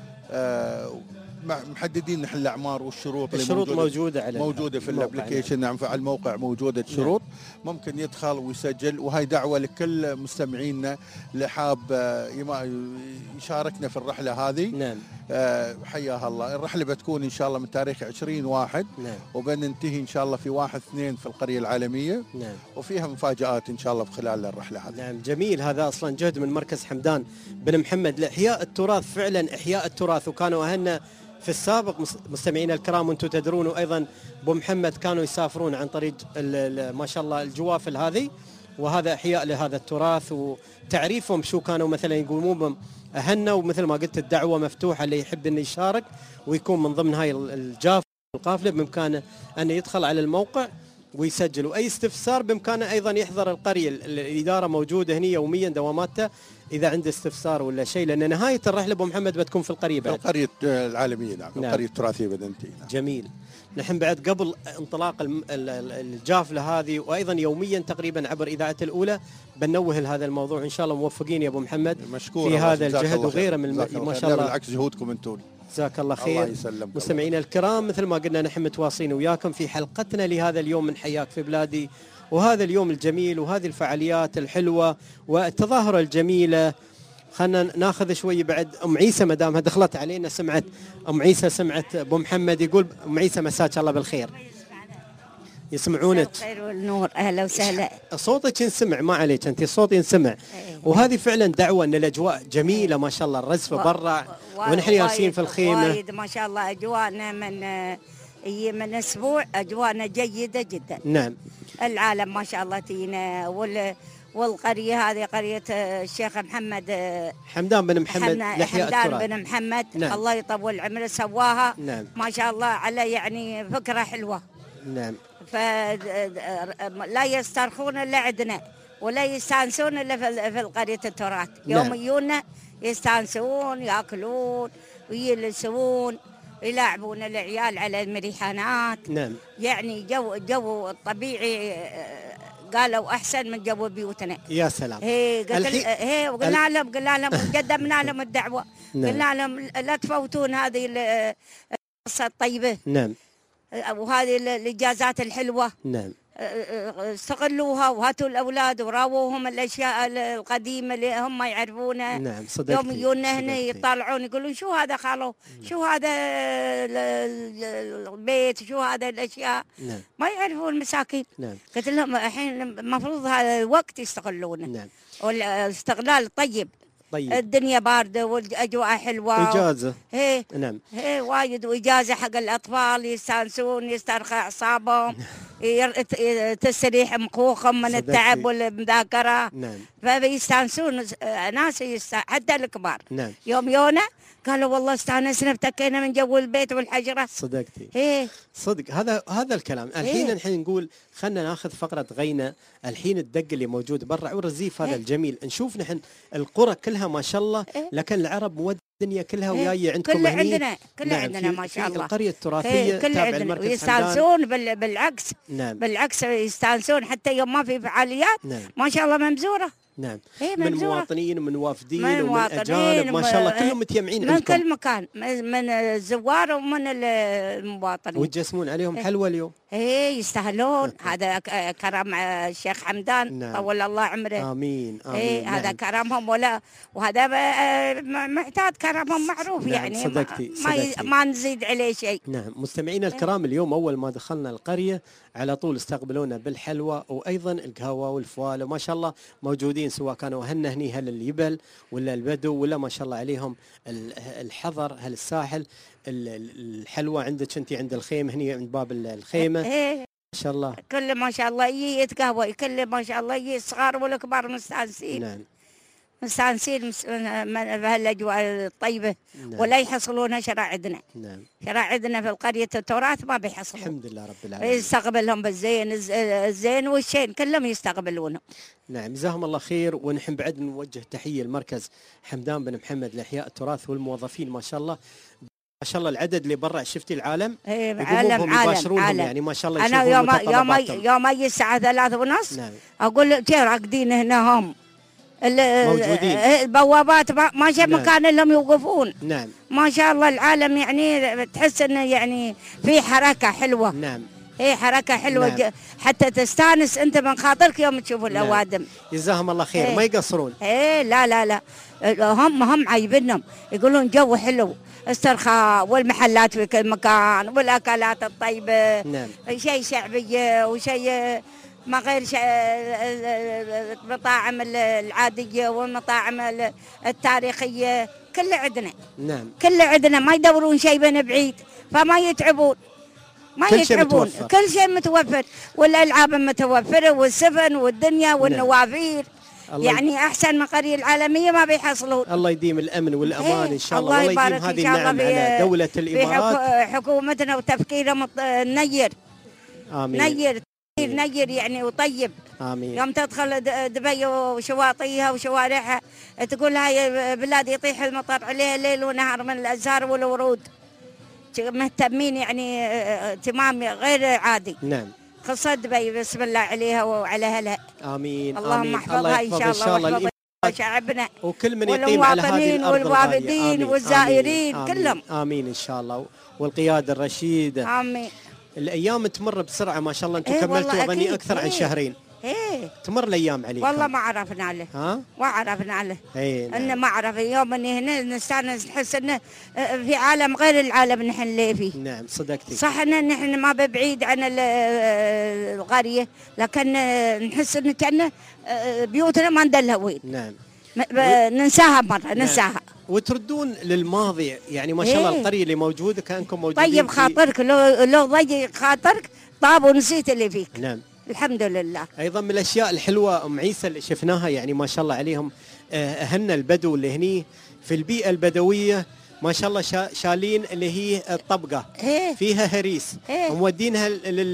محددين نحن الاعمار والشروط الشروط موجوده في الابلكيشن. نعم على الموقع موجوده الشروط. نعم. ممكن يدخل ويسجل، وهي دعوه لكل مستمعينا اللي حاب يشاركنا في الرحله هذه. نعم. حياها الله. الرحله بتكون ان شاء الله من تاريخ 20/1 نعم. وبننتهي ان شاء الله في 1/2 في القريه العالميه. نعم. وفيها مفاجات ان شاء الله في خلال الرحله هذه. نعم جميل. هذا اصلا جهد من مركز حمدان بن محمد لاحياء التراث، فعلا احياء التراث. وكانوا اهلنا في السابق مستمعينا الكرام وانتم تدرون، وايضا ابو محمد كانوا يسافرون عن طريق ما شاء الله الجوافل هذه، وهذا احياء لهذا التراث وتعريفهم شو كانوا مثلا يقومون اهلنا. ومثل ما قلت الدعوه مفتوحه اللي يحب انه يشارك ويكون من ضمن هاي الجافله القافله، بامكانه ان يدخل على الموقع ويسجل. واي استفسار بامكانه ايضا يحضر القريه، الاداره موجوده هنا يوميا دواماتها اذا عنده استفسار ولا شيء، لان نهايه الرحله ابو محمد بتكون في القريه بعد. القريه العالميه. نعم. القريه التراثيه بدنتي. نعم. جميل. نحن بعد قبل انطلاق الجافله هذه وايضا يوميا تقريبا عبر اذاعه الاولى بنوه لهذا الموضوع ان شاء الله. موفقين يا ابو محمد مشكور في هذا الجهد وغيره من ما شاء الله. بالعكس جهودكم انتم. جزاك الله خير. الله يسلمك. مستمعينا الكرام مثل ما قلنا نحن متواصلين وياكم في حلقتنا لهذا اليوم من حياك في بلادي، وهذا اليوم الجميل وهذه الفعاليات الحلوه والتظاهره الجميله. خلنا ناخذ شوي بعد ام عيسى ما دامها دخلت علينا. سمعت ام عيسى، سمعت ابو محمد يقول. ام عيسى مساك الله بالخير. يسمعونك. الخير والنور. اهلا وسهلا. صوتك ينسمع ما عليك انت، الصوت ينسمع. وهذه فعلا دعوه ان الاجواء جميله ما شاء الله، الرزفه برا ونحن جالسين في الخيمه. وايد ما شاء الله اجواءنا من اسبوع اجواءنا جيده جدا. نعم. العالم ما شاء الله تينا والقريه هذه قريه الشيخ محمد حمدان بن محمد لإحياء التراث. حمدان بن محمد. نعم. الله يطول عمره سواها. نعم. ما شاء الله على يعني فكره حلوه. نعم. فلا يسترخون الا عندنا ولا يستانسون الا في القريه التراث. نعم. يوم يجونا يستانسون ياكلون ويجلسون يلاعبون العيال على المريحانات. نعم. يعني جو الطبيعي قالوا احسن من جو بيوتنا. يا سلام. وقلنا لهم قدمنا لهم الدعوه. نعم. قلنا لهم لا تفوتون هذه القصه الطيبه. نعم. وهذه الاجازات الحلوه. نعم. استغلوها وهاتوا الاولاد وراووهم الاشياء القديمه اللي هم يعرفونها. نعم صدقتي. يوم يجونا هنا يطالعون يقولون شو هذا خالو، شو هذا البيت، شو هذا الاشياء. نعم. ما يعرفون المساكين. نعم. قلت لهم الحين المفروض هذا الوقت يستغلونه. نعم. والاستغلال طيب. طيب. الدنيا بارده والاجواء حلوه. اجازه. نعم. وايد واجازه حق الاطفال يستانسون يسترخي اعصابهم. تستريح مخوخهم من التعب والمذاكره. نعم. فبيستانسون ناس حتى الكبار. نعم. يوم يونا قالوا والله استانسنا ابتكينا من جو البيت والحجره. صدقتي. صدق هذا الكلام. الحين الحين نقول خلنا ناخذ فقره غينه. الحين الدق اللي موجود برا والرزيف هذا الجميل، نشوف نحن القرى كلها ما شاء الله. لكن العرب مود الدنيا كلها وياي عندكم كل هني. عندنا كل نعم. عندنا ما شاء الله. القريه التراثيه تابع المركز ويستانسون بالعكس. نعم. بالعكس يستانسون حتى يوم ما في فعاليات. نعم. ما شاء الله ممزوره. نعم. من مواطنين ومن وافدين ومن اجانب ما شاء الله كلهم متجمعين من كل مكان، من الزوار ومن المواطنين، وتجسمون عليهم حلوى اليوم. يستاهلون. هذا كرم الشيخ حمدان. نعم. طول الله عمره. امين امين. هذا نعم. كرمهم وهذا معتاد كرمهم معروف. نعم. يعني صدقتي. ما نزيد عليه شيء. نعم. مستمعينا الكرام، اليوم اول ما دخلنا القريه على طول استقبلونا بالحلوى وايضا القهوه والفوال، وما شاء الله موجودين سواء كانوا هني هل اليبل ولا البدو ولا ما شاء الله عليهم الحضر هل الساحل. الحلوى عندك انت عند الخيمه هني عند باب الخيمه. ما شاء الله كل ما شاء الله يتقهوى، كل ما شاء الله الصغار والكبار مستانسين. نعم. مستانسين بهالاجواء الطيبه. نعم. ولا يحصلونها شراعدنا. نعم. شراعدنا في القريه التراث ما بيحصلون. الحمد لله رب العالمين. يستقبلهم بالزين الزين والشين كلهم يستقبلونهم. نعم. جزاهم الله خير. ونحن بعد نوجه تحيه لمركز حمدان بن محمد لاحياء التراث والموظفين ما شاء الله. ما شاء الله العدد اللي برا شفتي العالم. عالم يعني ما شاء الله. انا يوم اجي الساعه 3:30. نعم. اقول راقدين هنا هم موجودين. البوابات ما شاء مكان لهم يوقفون. نعم. ما شاء الله العالم يعني تحس انه يعني في حركه حلوه. نعم. حركه حلوه. نعم. حتى تستانس انت من خاطرك يوم تشوف الاوادم. نعم. جزاهم الله خير. ما يقصرون. لا هم عايبينهم، يقولون جو حلو، استرخاء، والمحلات في كل مكان، والاكلات الطيبه. نعم. شيء شعبيه وشيء ما غير المطاعم العاديه والمطاعم التاريخيه كله عندنا. نعم. كله عندنا، ما يدورون شيء من بعيد، فما يتعبون. كل شيء متوفر، والالعاب متوفره، والسفن والدنيا والنوافير. يعني احسن من القريه العالميه ما بيحصلون. الله يديم الامن والامان ان شاء الله. والله يديم هذه النعم على دوله الامارات. في حكومتنا وتفكيرهم نير. امين. نير يعني وطيب. امين. يوم تدخل دبي وشواطئها وشوارعها تقول هاي بلاد يطيح المطر عليها ليل ونهار من الازهار والورود. مهتمين يعني اهتمام غير عادي. نعم. خاصة دبي بسم الله عليها وعلى اهلها. امين. اللهم احفظها ان شاء الله واحفظ شعبنا وكل من يقيم على هذه الارض والوافدين والزائرين. آمين. كلهم. امين ان شاء الله. والقياده الرشيده. امين. الايام تمر بسرعه ما شاء الله. انتم كملتوا اغني اكثر عن شهرين. تمر الايام عليكم. والله ما عرفنا له. ما عرفنا له. نعم. انه ما عرف يوم اني هنا نستانس، نحس انه في عالم غير العالم نحن اللي فيه. نعم صدقتي. صح ان نحن ما بعيد عن القريه، لكن نحس انه كان بيوتنا ما ندلها وين. نعم. ننساها مره. ننساها. وتردون للماضي يعني ما شاء الله. القريه اللي موجوده كانكم موجودين. طيب خاطرك لو ضيق خاطرك طاب ونسيت اللي فيك. نعم. الحمد لله. ايضا من الاشياء الحلوه ام عيسى اللي شفناها يعني ما شاء الله عليهم اهلنا البدو اللي هني في البيئه البدويه ما شاء الله شالين اللي هي الطبقه فيها هريس ومودينها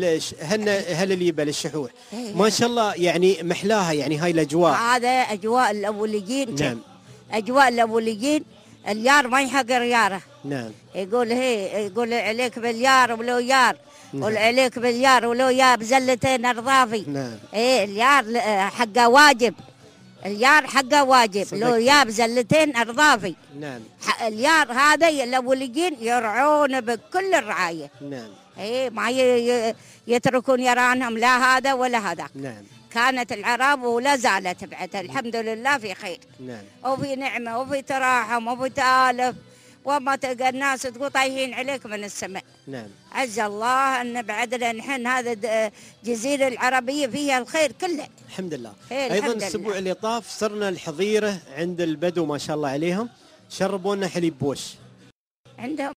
هل اليبل الشحوح. ما شاء الله يعني محلاها يعني هاي الاجواء. هذا اجواء الاوليين. نعم. اجواء الاوليين. اليار ما يحق رياره. نعم. يقول عليك باليار ولو يار. قول عليك باليار ولو يا بزلتين ارضافي. نعم. اليار حقه واجب. اليار حقه واجب صدقت. لو يا بزلتين ارضافي. نعم. اليار هذا الاوليين يرعون بكل الرعايه. نعم. ما يتركون يرانهم لا هذا ولا هذا. نعم. كانت العرب ولا زالت بعد الحمد لله في خير. نعم. وفي نعمه وفي تراحم وفي تآلف، وما تلقى الناس تقول طايحين عليك من السماء. نعم. عز الله ان بعدنا نحن هذا الجزيره العربيه فيها الخير كله. الحمد لله. ايضا الاسبوع اللي طاف صرنا الحظيره عند البدو ما شاء الله عليهم، شربونا حليب بوش. عندهم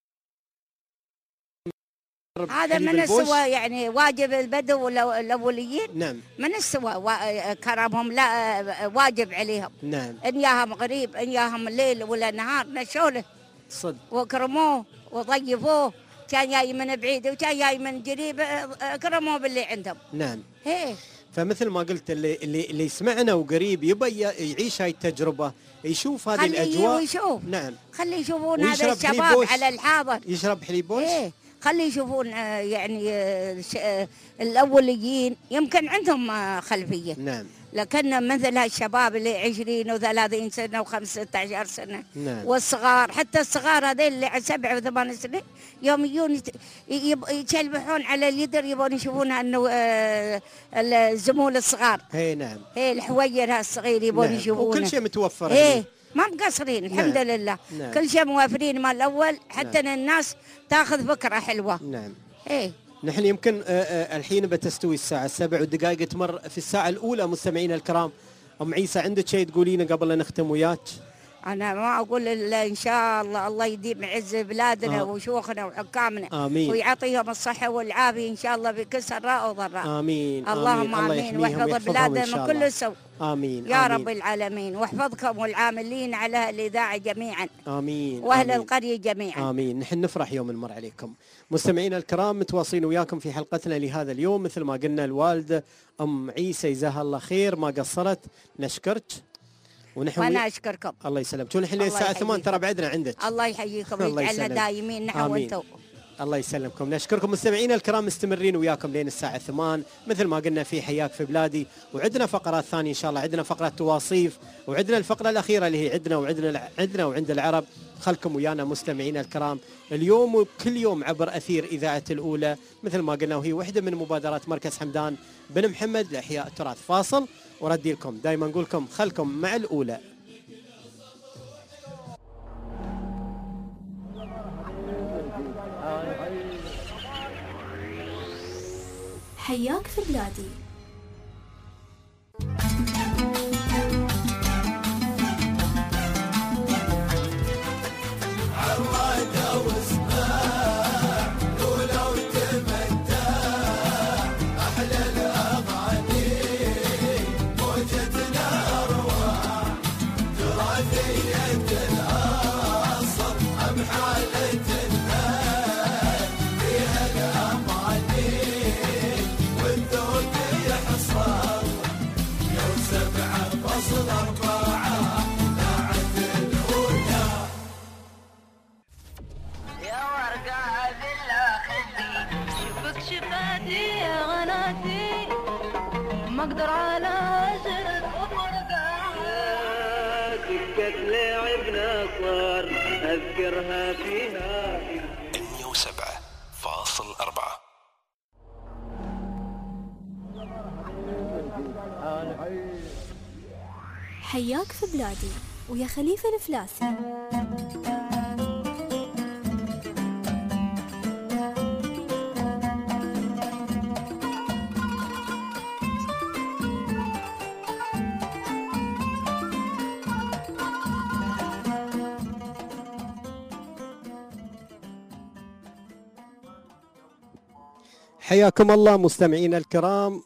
هذا من السوى يعني واجب البدو والاوليين. نعم. من السوى كرمهم لا واجب عليهم. نعم. ان ياهم غريب ان ياهم ليل ولا نهار نشوله صدق وكرموه وضيفوه، كان جاي من بعيد وكان جاي من قريب كرموه باللي عندهم. نعم. فمثل ما قلت اللي يسمعنا وقريب يبي يعيش هاي التجربه، يشوف هذه الاجواء. ويشوف. نعم. خليه يشوفون هذا الشباب على الحاضر. يشرب حليب بوش. خلي يشوفون يعني الأوليين يمكن عندهم خلفية. نعم. لكن مثل هالشباب اللي 20 و30 سنة و15 سنة. نعم. والصغار، حتى الصغار هذول اللي على 7 و8 سنين يوم يجون يتشلبحون على اليدر، يبون يشوفون انه الزمول الصغار. اي نعم. اي الحوير هالصغير يبون نعم. يشوفونه. وكل شيء متوفر. ايه ما مقصرين الحمد نعم. لله. نعم. كل شيء موافرين مال الأول حتى نعم. الناس تاخذ فكرة حلوة. نعم. ايه نحن يمكن الحين بتستوي الساعة 7 ودقائق تمر في الساعة الأولى. مستمعينا الكرام، أم عيسى عندك شيء تقولينه قبل لا نختم وياك؟ أنا ما أقول إلا إن شاء الله الله يديم عز بلادنا وشيوخنا وحكامنا. آمين. ويعطيهم الصحة والعافية إن شاء الله بكل سراء وضراء. آمين. اللهم آمين. واحفظ بلادنا من كل سوء. آمين. يا آمين. رب العالمين. واحفظكم والعاملين على الإذاعة جميعا. آمين. وأهل آمين. القرية جميعا. آمين. نحن نفرح يوم نمر عليكم. مستمعينا الكرام، متواصلين وياكم في حلقتنا لهذا اليوم. مثل ما قلنا الوالدة أم عيسى جزاها الله خير ما قصرت، نشكرك. ونحن وأنا أشكركم. الله يسلمك. ونحن الساعة 8 ترى بعدنا عندك. الله يحييكم الله ويجعلنا يسلمك. دايمين نحن وانتم. الله يسلمكم. نشكركم مستمعينا الكرام، مستمرين وياكم لين الساعة 8 مثل ما قلنا في حياك في بلادي. وعندنا فقرات ثانية إن شاء الله، عندنا فقرة تواصيف، وعندنا الفقرة الأخيرة اللي هي عندنا وعند العرب. خلكم ويانا مستمعينا الكرام اليوم وكل يوم عبر أثير إذاعة الأولى مثل ما قلنا، وهي واحدة من مبادرات مركز حمدان بن محمد لإحياء التراث. فاصل وردي لكم. دائما نقول لكم خلكم مع الأولى. حياك في بلادي. ما اقدر على هجرة سكت لعبنا صار اذكرها فيها 107.4. حياك في بلادي ويا خليفة الفلاسي. حياكم الله مستمعينا الكرام.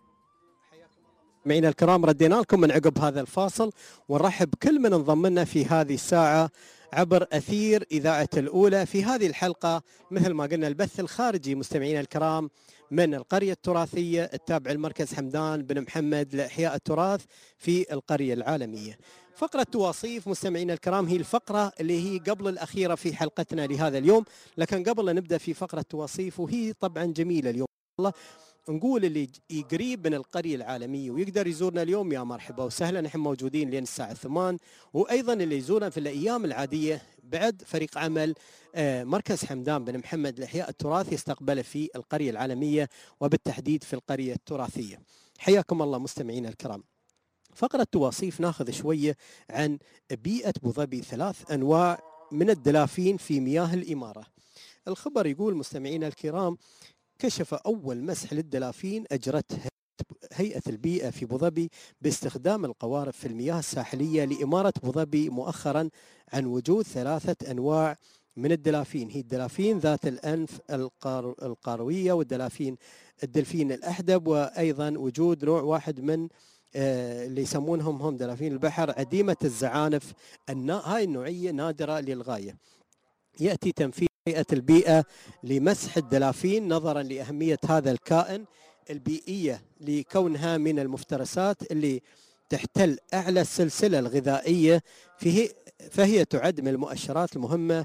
مستمعينا الكرام، ردينا لكم من عقب هذا الفاصل، ونرحب كل من انضم لنا في هذه الساعة عبر أثير إذاعة الأولى. في هذه الحلقة مثل ما قلنا البث الخارجي مستمعينا الكرام من القرية التراثية التابعة لمركز حمدان بن محمد لإحياء التراث في القرية العالمية. فقرة تواصيف مستمعينا الكرام هي الفقرة اللي هي قبل الأخيرة في حلقتنا لهذا اليوم، لكن قبل لا نبدأ في فقرة تواصيف وهي طبعا جميلة اليوم الله نقول اللي قريب من القرية العالمية ويقدر يزورنا اليوم يا مرحبا وسهلا. نحن موجودين لين الساعة 8، وأيضا اللي يزورنا في الأيام العادية بعد فريق عمل مركز حمدان بن محمد لإحياء التراث يستقبله في القرية العالمية وبالتحديد في القرية التراثية. حياكم الله مستمعينا الكرام. فقرة تواصيف ناخذ شوية عن بيئة أبوظبي. 3 أنواع من الدلافين في مياه الإمارة. الخبر يقول مستمعينا الكرام كشف أول مسح للدلافين أجرته هيئة البيئة في أبوظبي باستخدام القوارب في المياه الساحلية لإمارة أبوظبي مؤخرا عن وجود 3 أنواع من الدلافين، هي الدلافين ذات الأنف القاروية والدلافين الدلفين الأحدب، وأيضا وجود نوع واحد من اللي يسمونهم هم دلافين البحر عديمة الزعانف. هاي النوعية نادرة للغاية. يأتي تنفيذ هيئة البيئة لمسح الدلافين نظرا لأهمية هذا الكائن البيئية لكونها من المفترسات اللي تحتل أعلى السلسلة الغذائية فهي تعد من المؤشرات المهمة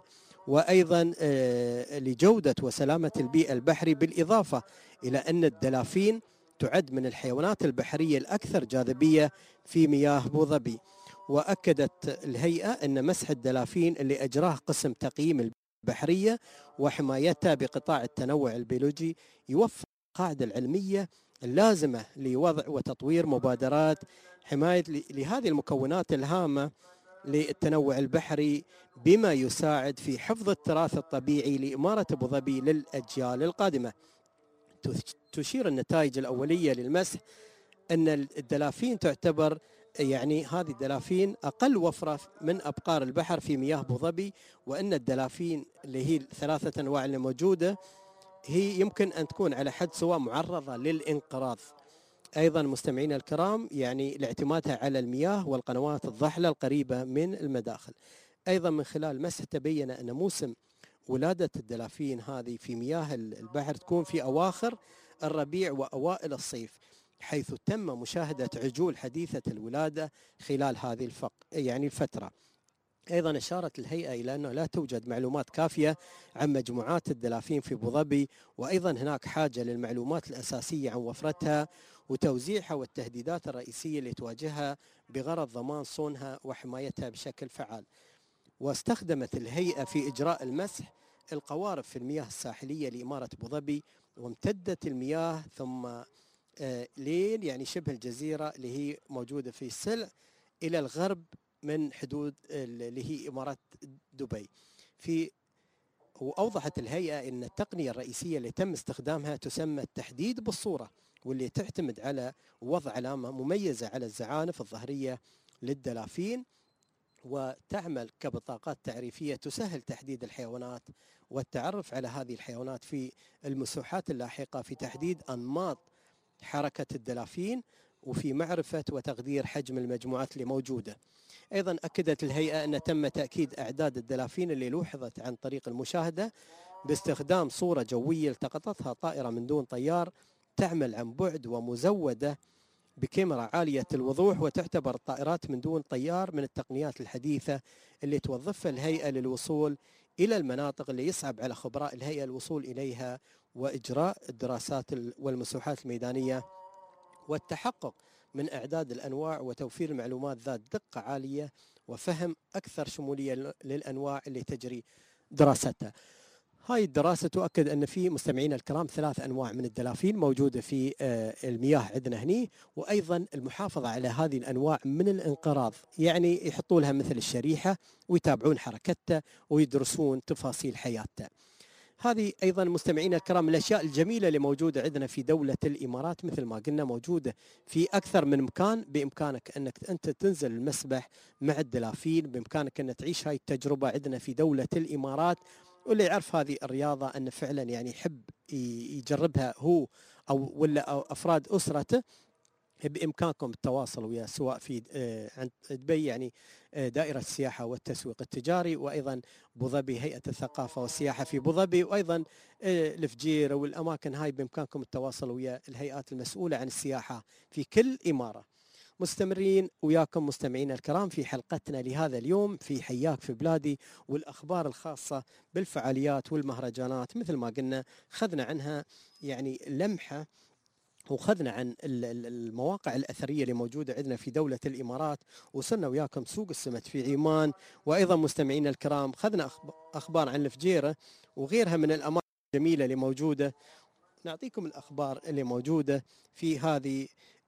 وأيضا لجودة وسلامة البيئة البحري، بالإضافة إلى أن الدلافين تعد من الحيوانات البحرية الأكثر جاذبية في مياه أبو ظبي. وأكدت الهيئة أن مسح الدلافين اللي أجراه قسم تقييم البحرية وحمايتها بقطاع التنوع البيولوجي يوفر القاعدة العلمية اللازمة لوضع وتطوير مبادرات حماية لهذه المكونات الهامة للتنوع البحري، بما يساعد في حفظ التراث الطبيعي لإمارة أبو ظبي للأجيال القادمة. تشير النتائج الأولية للمسح أن الدلافين تعتبر يعني هذه الدلافين أقل وفرة من أبقار البحر في مياه أبو ظبي، وأن الدلافين اللي هي الثلاثة أنواع اللي موجودة هي يمكن أن تكون على حد سواء معرضة للانقراض. أيضا مستمعينا الكرام يعني لاعتمادها على المياه والقنوات الضحلة القريبة من المداخل. أيضا من خلال مسح تبين أن موسم ولادة الدلافين هذه في مياه البحر تكون في أواخر الربيع وأوائل الصيف، حيث تم مشاهدة عجول حديثة الولادة خلال هذه الفترة. أيضا أشارت الهيئة إلى أنه لا توجد معلومات كافية عن مجموعات الدلافين في أبو ظبي، وأيضا هناك حاجة للمعلومات الأساسية عن وفرتها وتوزيعها والتهديدات الرئيسية اللي تواجهها بغرض ضمان صونها وحمايتها بشكل فعال. واستخدمت الهيئة في إجراء المسح القوارب في المياه الساحلية لإمارة أبو ظبي، وامتدت المياه ثم لين يعني شبه الجزيرة اللي هي موجودة في السلع إلى الغرب من حدود اللي هي إمارات دبي. وأوضحت الهيئة أن التقنية الرئيسية اللي تم استخدامها تسمى التحديد بالصورة، واللي تعتمد على وضع علامة مميزة على الزعانف الظهرية للدلافين، وتعمل كبطاقات تعريفية تسهل تحديد الحيوانات والتعرف على هذه الحيوانات في المسوحات اللاحقة، في تحديد أنماط حركة الدلافين وفي معرفة وتقدير حجم المجموعات اللي موجودة. أيضا أكدت الهيئة أن تم تأكيد أعداد الدلافين اللي لوحظت عن طريق المشاهدة باستخدام صورة جوية التقطتها طائرة من دون طيار تعمل عن بعد ومزودة بكاميرا عالية الوضوح، وتعتبر الطائرات من دون طيار من التقنيات الحديثة اللي توظفها الهيئة للوصول إلى المناطق اللي يصعب على خبراء الهيئة الوصول إليها وإجراء الدراسات والمسوحات الميدانية والتحقق من إعداد الأنواع وتوفير المعلومات ذات دقة عالية وفهم أكثر شمولية للأنواع اللي تجري دراستها. هاي الدراسة تؤكد أن في مستمعين الكرام 3 أنواع من الدلافين موجودة في المياه عندنا هني، وأيضا المحافظة على هذه الأنواع من الانقراض، يعني يحطوا لها مثل الشريحة ويتابعون حركتها ويدرسون تفاصيل حياتها. هذه أيضا مستمعين الكرام الأشياء الجميلة اللي موجودة عندنا في دولة الإمارات، مثل ما قلنا موجودة في أكثر من مكان. بإمكانك أنك أنت تنزل المسبح مع الدلافين، بإمكانك أن تعيش هاي التجربة عندنا في دولة الإمارات. واللي يعرف هذه الرياضة أن فعلا يعني يحب يجربها هو ولا أفراد أسرته، بإمكانكم التواصل ويا سواء في عند دبي يعني دائرة السياحة والتسويق التجاري، وأيضا أبو ظبي هيئة الثقافة والسياحة في أبو ظبي، وأيضا الفجيرة والأماكن هاي بإمكانكم التواصل ويا الهيئات المسؤولة عن السياحة في كل إمارة. مستمرين وياكم مستمعين الكرام في حلقتنا لهذا اليوم في حياك في بلادي، والأخبار الخاصة بالفعاليات والمهرجانات مثل ما قلنا خذنا عنها يعني لمحة، وخذنا عن المواقع الأثرية اللي موجودة عندنا في دولة الإمارات. وصلنا وياكم سوق السمت في عمان، وأيضا مستمعين الكرام خذنا أخبار عن الفجيرة وغيرها من الأماكن الجميلة اللي موجودة. نعطيكم الأخبار اللي موجودة في هذه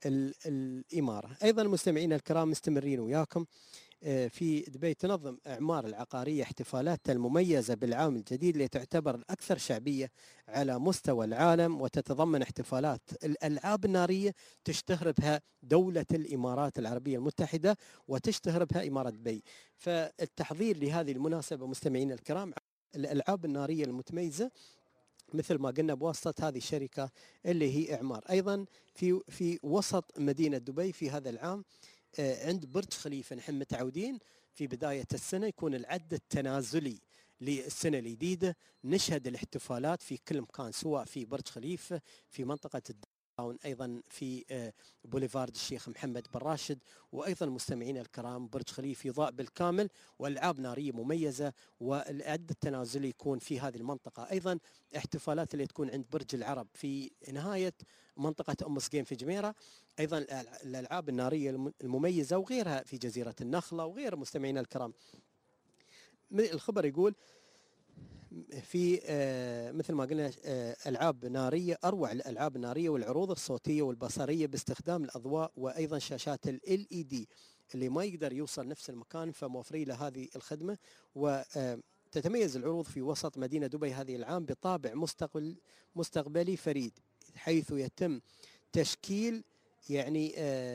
الإمارة. أيضا مستمعين الكرام مستمرين وياكم في دبي تنظم أعمار العقارية احتفالاتها المميزة بالعام الجديد اللي تعتبر الأكثر شعبية على مستوى العالم، وتتضمن احتفالات الألعاب النارية تشتهر بها دولة الإمارات العربية المتحدة وتشتهر بها إمارة دبي. فالتحضير لهذه المناسبة مستمعين الكرام الألعاب النارية المتميزة مثل ما قلنا بواسطة هذه الشركة اللي هي إعمار. أيضا في وسط مدينة دبي في هذا العام عند برج خليفة نحن متعودين في بداية السنة يكون العد التنازلي للسنة الجديدة، نشهد الاحتفالات في كل مكان سواء في برج خليفة في منطقة ايضا في بوليفارد الشيخ محمد بن راشد، وايضا مستمعينا الكرام برج خليفه يضاء بالكامل، والعاب ناريه مميزه، والعد التنازلي يكون في هذه المنطقه. ايضا احتفالات اللي تكون عند برج العرب في نهايه منطقه ام سقيم في جميره، ايضا الالعاب الناريه المميزه وغيرها في جزيره النخله وغير. مستمعينا الكرام الخبر يقول في مثل ما قلنا ألعاب نارية، أروع الألعاب النارية والعروض الصوتية والبصرية باستخدام الأضواء، وأيضا شاشات ال LED اللي ما يقدر يوصل نفس المكان، فموفري له هذه الخدمة. وتتميز العروض في وسط مدينة دبي هذه العام بطابع مستقبلي فريد، حيث يتم تشكيل يعني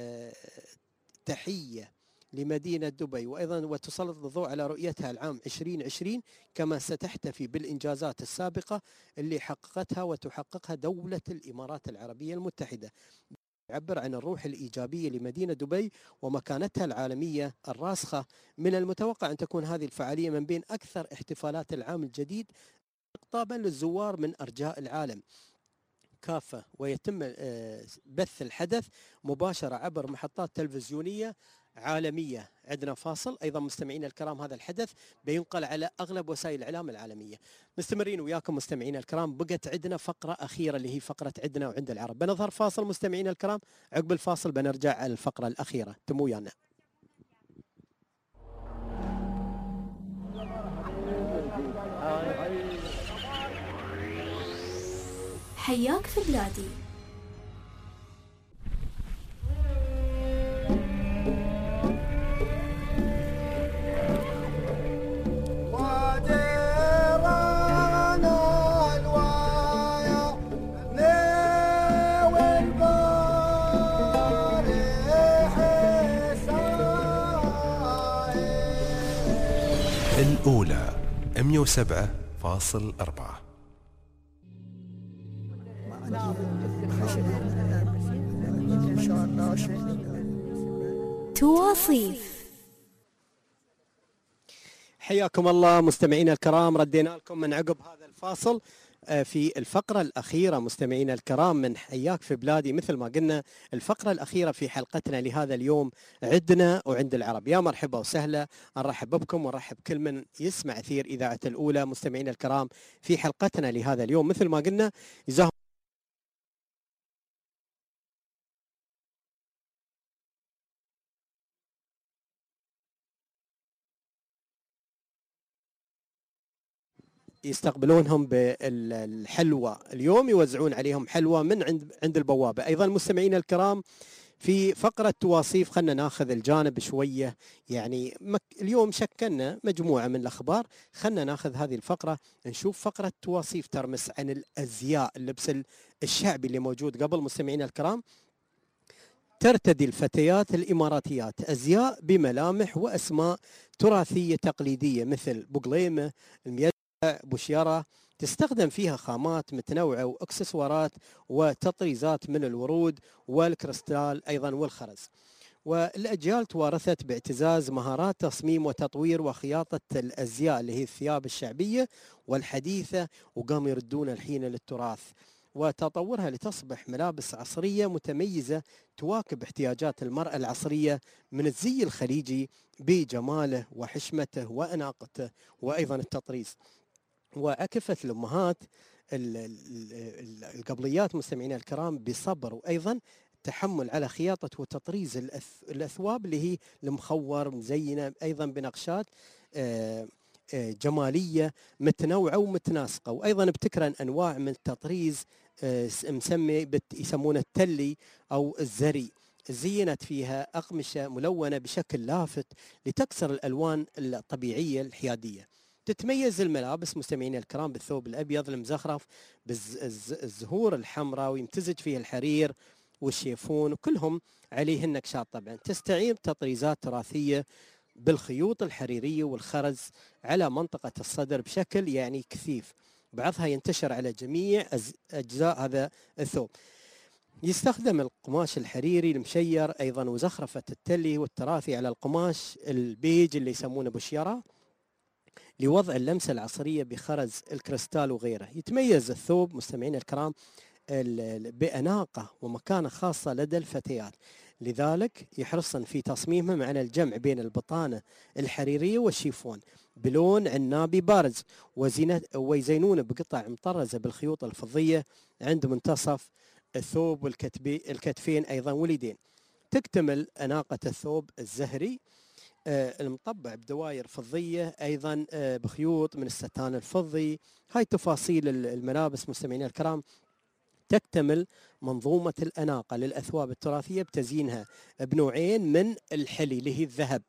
تحية لمدينة دبي، وأيضا وتسلط الضوء على رؤيتها العام 2020، كما ستحتفي بالإنجازات السابقة اللي حققتها وتحققها دولة الإمارات العربية المتحدة. يعبر عن الروح الإيجابية لمدينة دبي ومكانتها العالمية الراسخة. من المتوقع أن تكون هذه الفعالية من بين أكثر احتفالات العام الجديد إقطابا للزوار من أرجاء العالم كافة، ويتم بث الحدث مباشرة عبر محطات تلفزيونية عالمية. عندنا فاصل أيضا مستمعين الكرام، هذا الحدث بينقل على أغلب وسائل الإعلام العالمية. مستمرين وياكم مستمعين الكرام، بقت عندنا فقرة أخيرة اللي هي فقرة عندنا وعند العرب. بنظهر فاصل مستمعين الكرام، عقب الفاصل بنرجع على الفقرة الأخيرة، تمو ويانا. حياك في بلادي. الأولى 107.4. تواصيف. حياكم الله مستمعينا الكرام، ردينا لكم من عقب هذا الفاصل في الفقرة الأخيرة مستمعينا الكرام من حياك في بلادي. مثل ما قلنا الفقرة الأخيرة في حلقتنا لهذا اليوم عندنا وعند العرب. يا مرحبا وسهلا، نرحب بكم ونرحب كل من يسمع أثير إذاعة الأولى. مستمعينا الكرام في حلقتنا لهذا اليوم مثل ما قلنا جزاهم يستقبلونهم بالحلوى اليوم، يوزعون عليهم حلوى من عند البوابة. أيضا مستمعينا الكرام في فقرة تواصيف خلنا ناخذ الجانب شوية، يعني اليوم شكلنا مجموعة من الأخبار، خلنا ناخذ هذه الفقرة نشوف فقرة تواصيف ترمس عن الأزياء، اللبس الشعبي اللي موجود قبل. مستمعينا الكرام ترتدي الفتيات الإماراتيات أزياء بملامح وأسماء تراثية تقليدية مثل بقليمة، الميدع، بوشيرة، تستخدم فيها خامات متنوعة وإكسسوارات وتطريزات من الورود والكريستال أيضا والخرز. والأجيال توارثت باعتزاز مهارات تصميم وتطوير وخياطة الأزياء اللي هي الثياب الشعبية والحديثة، وقاموا يردون الحين للتراث وتطورها لتصبح ملابس عصرية متميزة تواكب احتياجات المرأة العصرية من الزي الخليجي بجماله وحشمته وأناقته وأيضا التطريز. وأكفت الأمهات القبليات مستمعينا الكرام بصبر وأيضا تحمل على خياطة وتطريز الأثواب اللي هي المخور مزينة أيضا بنقشات جمالية متنوعة ومتناسقة، وأيضا ابتكرا أنواع من التطريز مسمي يسمونه التلي أو الزري، زينت فيها أقمشة ملونة بشكل لافت لتكسر الألوان الطبيعية الحيادية. تتميز الملابس مستمعين الكرام بالثوب الأبيض المزخرف بالزهور الحمراء، ويمتزج فيه الحرير والشيفون، وكلهم عليه النكشات طبعا. تستعين تطريزات تراثية بالخيوط الحريرية والخرز على منطقة الصدر بشكل يعني كثيف، بعضها ينتشر على جميع أجزاء هذا الثوب. يستخدم القماش الحريري المشير أيضا وزخرفة التلي والتراثي على القماش البيج اللي يسمونه بوشيرة لوضع اللمسة العصرية بخرز الكريستال وغيره. يتميز الثوب مستمعين الكرام بأناقة ومكانة خاصة لدى الفتيات، لذلك يحرصن في تصميمهم على الجمع بين البطانة الحريرية والشيفون بلون عنابي بارز، ويزينون بقطع مطرزة بالخيوط الفضية عند منتصف الثوب والكتفين أيضا واليدين. تكتمل أناقة الثوب الزهري المطبع بدواير فضية أيضا بخيوط من الستان الفضي. هاي تفاصيل الملابس مستمعينا الكرام. تكتمل منظومة الأناقة للأثواب التراثية بتزيينها بنوعين من الحلي اللي هي الذهب،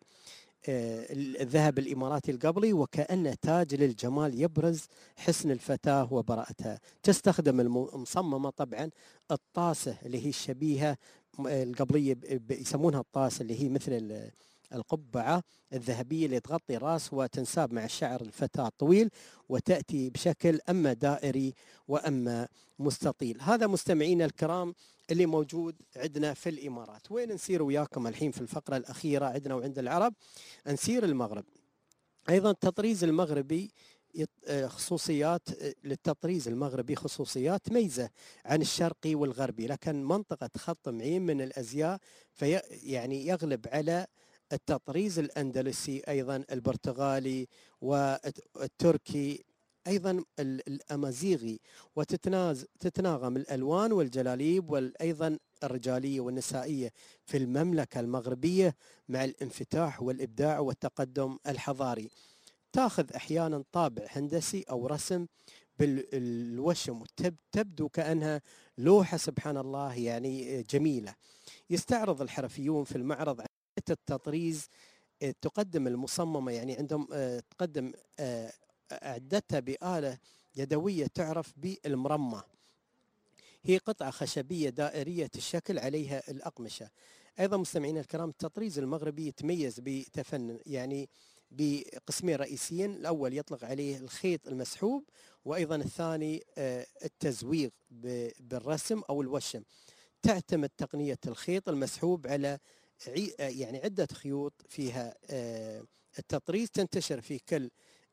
الذهب الإماراتي القبلي، وكأنه تاج للجمال يبرز حسن الفتاة وبراءتها. تستخدم المصممة طبعا الطاسة اللي هي الشبيهة القبلية، يسمونها الطاسة اللي هي مثل القبعة الذهبية اللي تغطي الراس وتنساب مع الشعر الفتاة الطويل، وتأتي بشكل أما دائري وأما مستطيل. هذا مستمعينا الكرام اللي موجود عندنا في الإمارات. وين نسير وياكم الحين في الفقرة الأخيرة عندنا وعند العرب؟ نسير المغرب. أيضا التطريز المغربي خصوصيات، للتطريز المغربي خصوصيات تميزه عن الشرقي والغربي، لكن منطقة خط معين من الأزياء يعني يغلب على التطريز الأندلسي أيضا البرتغالي والتركي أيضا الأمازيغي، وتتناغم الألوان والجلاليب وأيضا الرجالية والنسائية في المملكة المغربية مع الانفتاح والإبداع والتقدم الحضاري. تأخذ أحيانا طابع هندسي أو رسم بالوشم، تبدو كأنها لوحة سبحان الله يعني جميلة. يستعرض الحرفيون في المعرض التطريز، تقدم المصممة يعني عندهم تقدم أعدتها بآلة يدوية تعرف بالمرمى، هي قطعة خشبية دائرية الشكل عليها الأقمشة. أيضا مستمعينا الكرام التطريز المغربي يتميز بتفنن يعني بقسمين رئيسيين، الأول يطلق عليه الخيط المسحوب، وأيضا الثاني التزويغ بالرسم أو الوشم. تعتمد تقنية الخيط المسحوب على يعني عدة خيوط فيها التطريز تنتشر في كل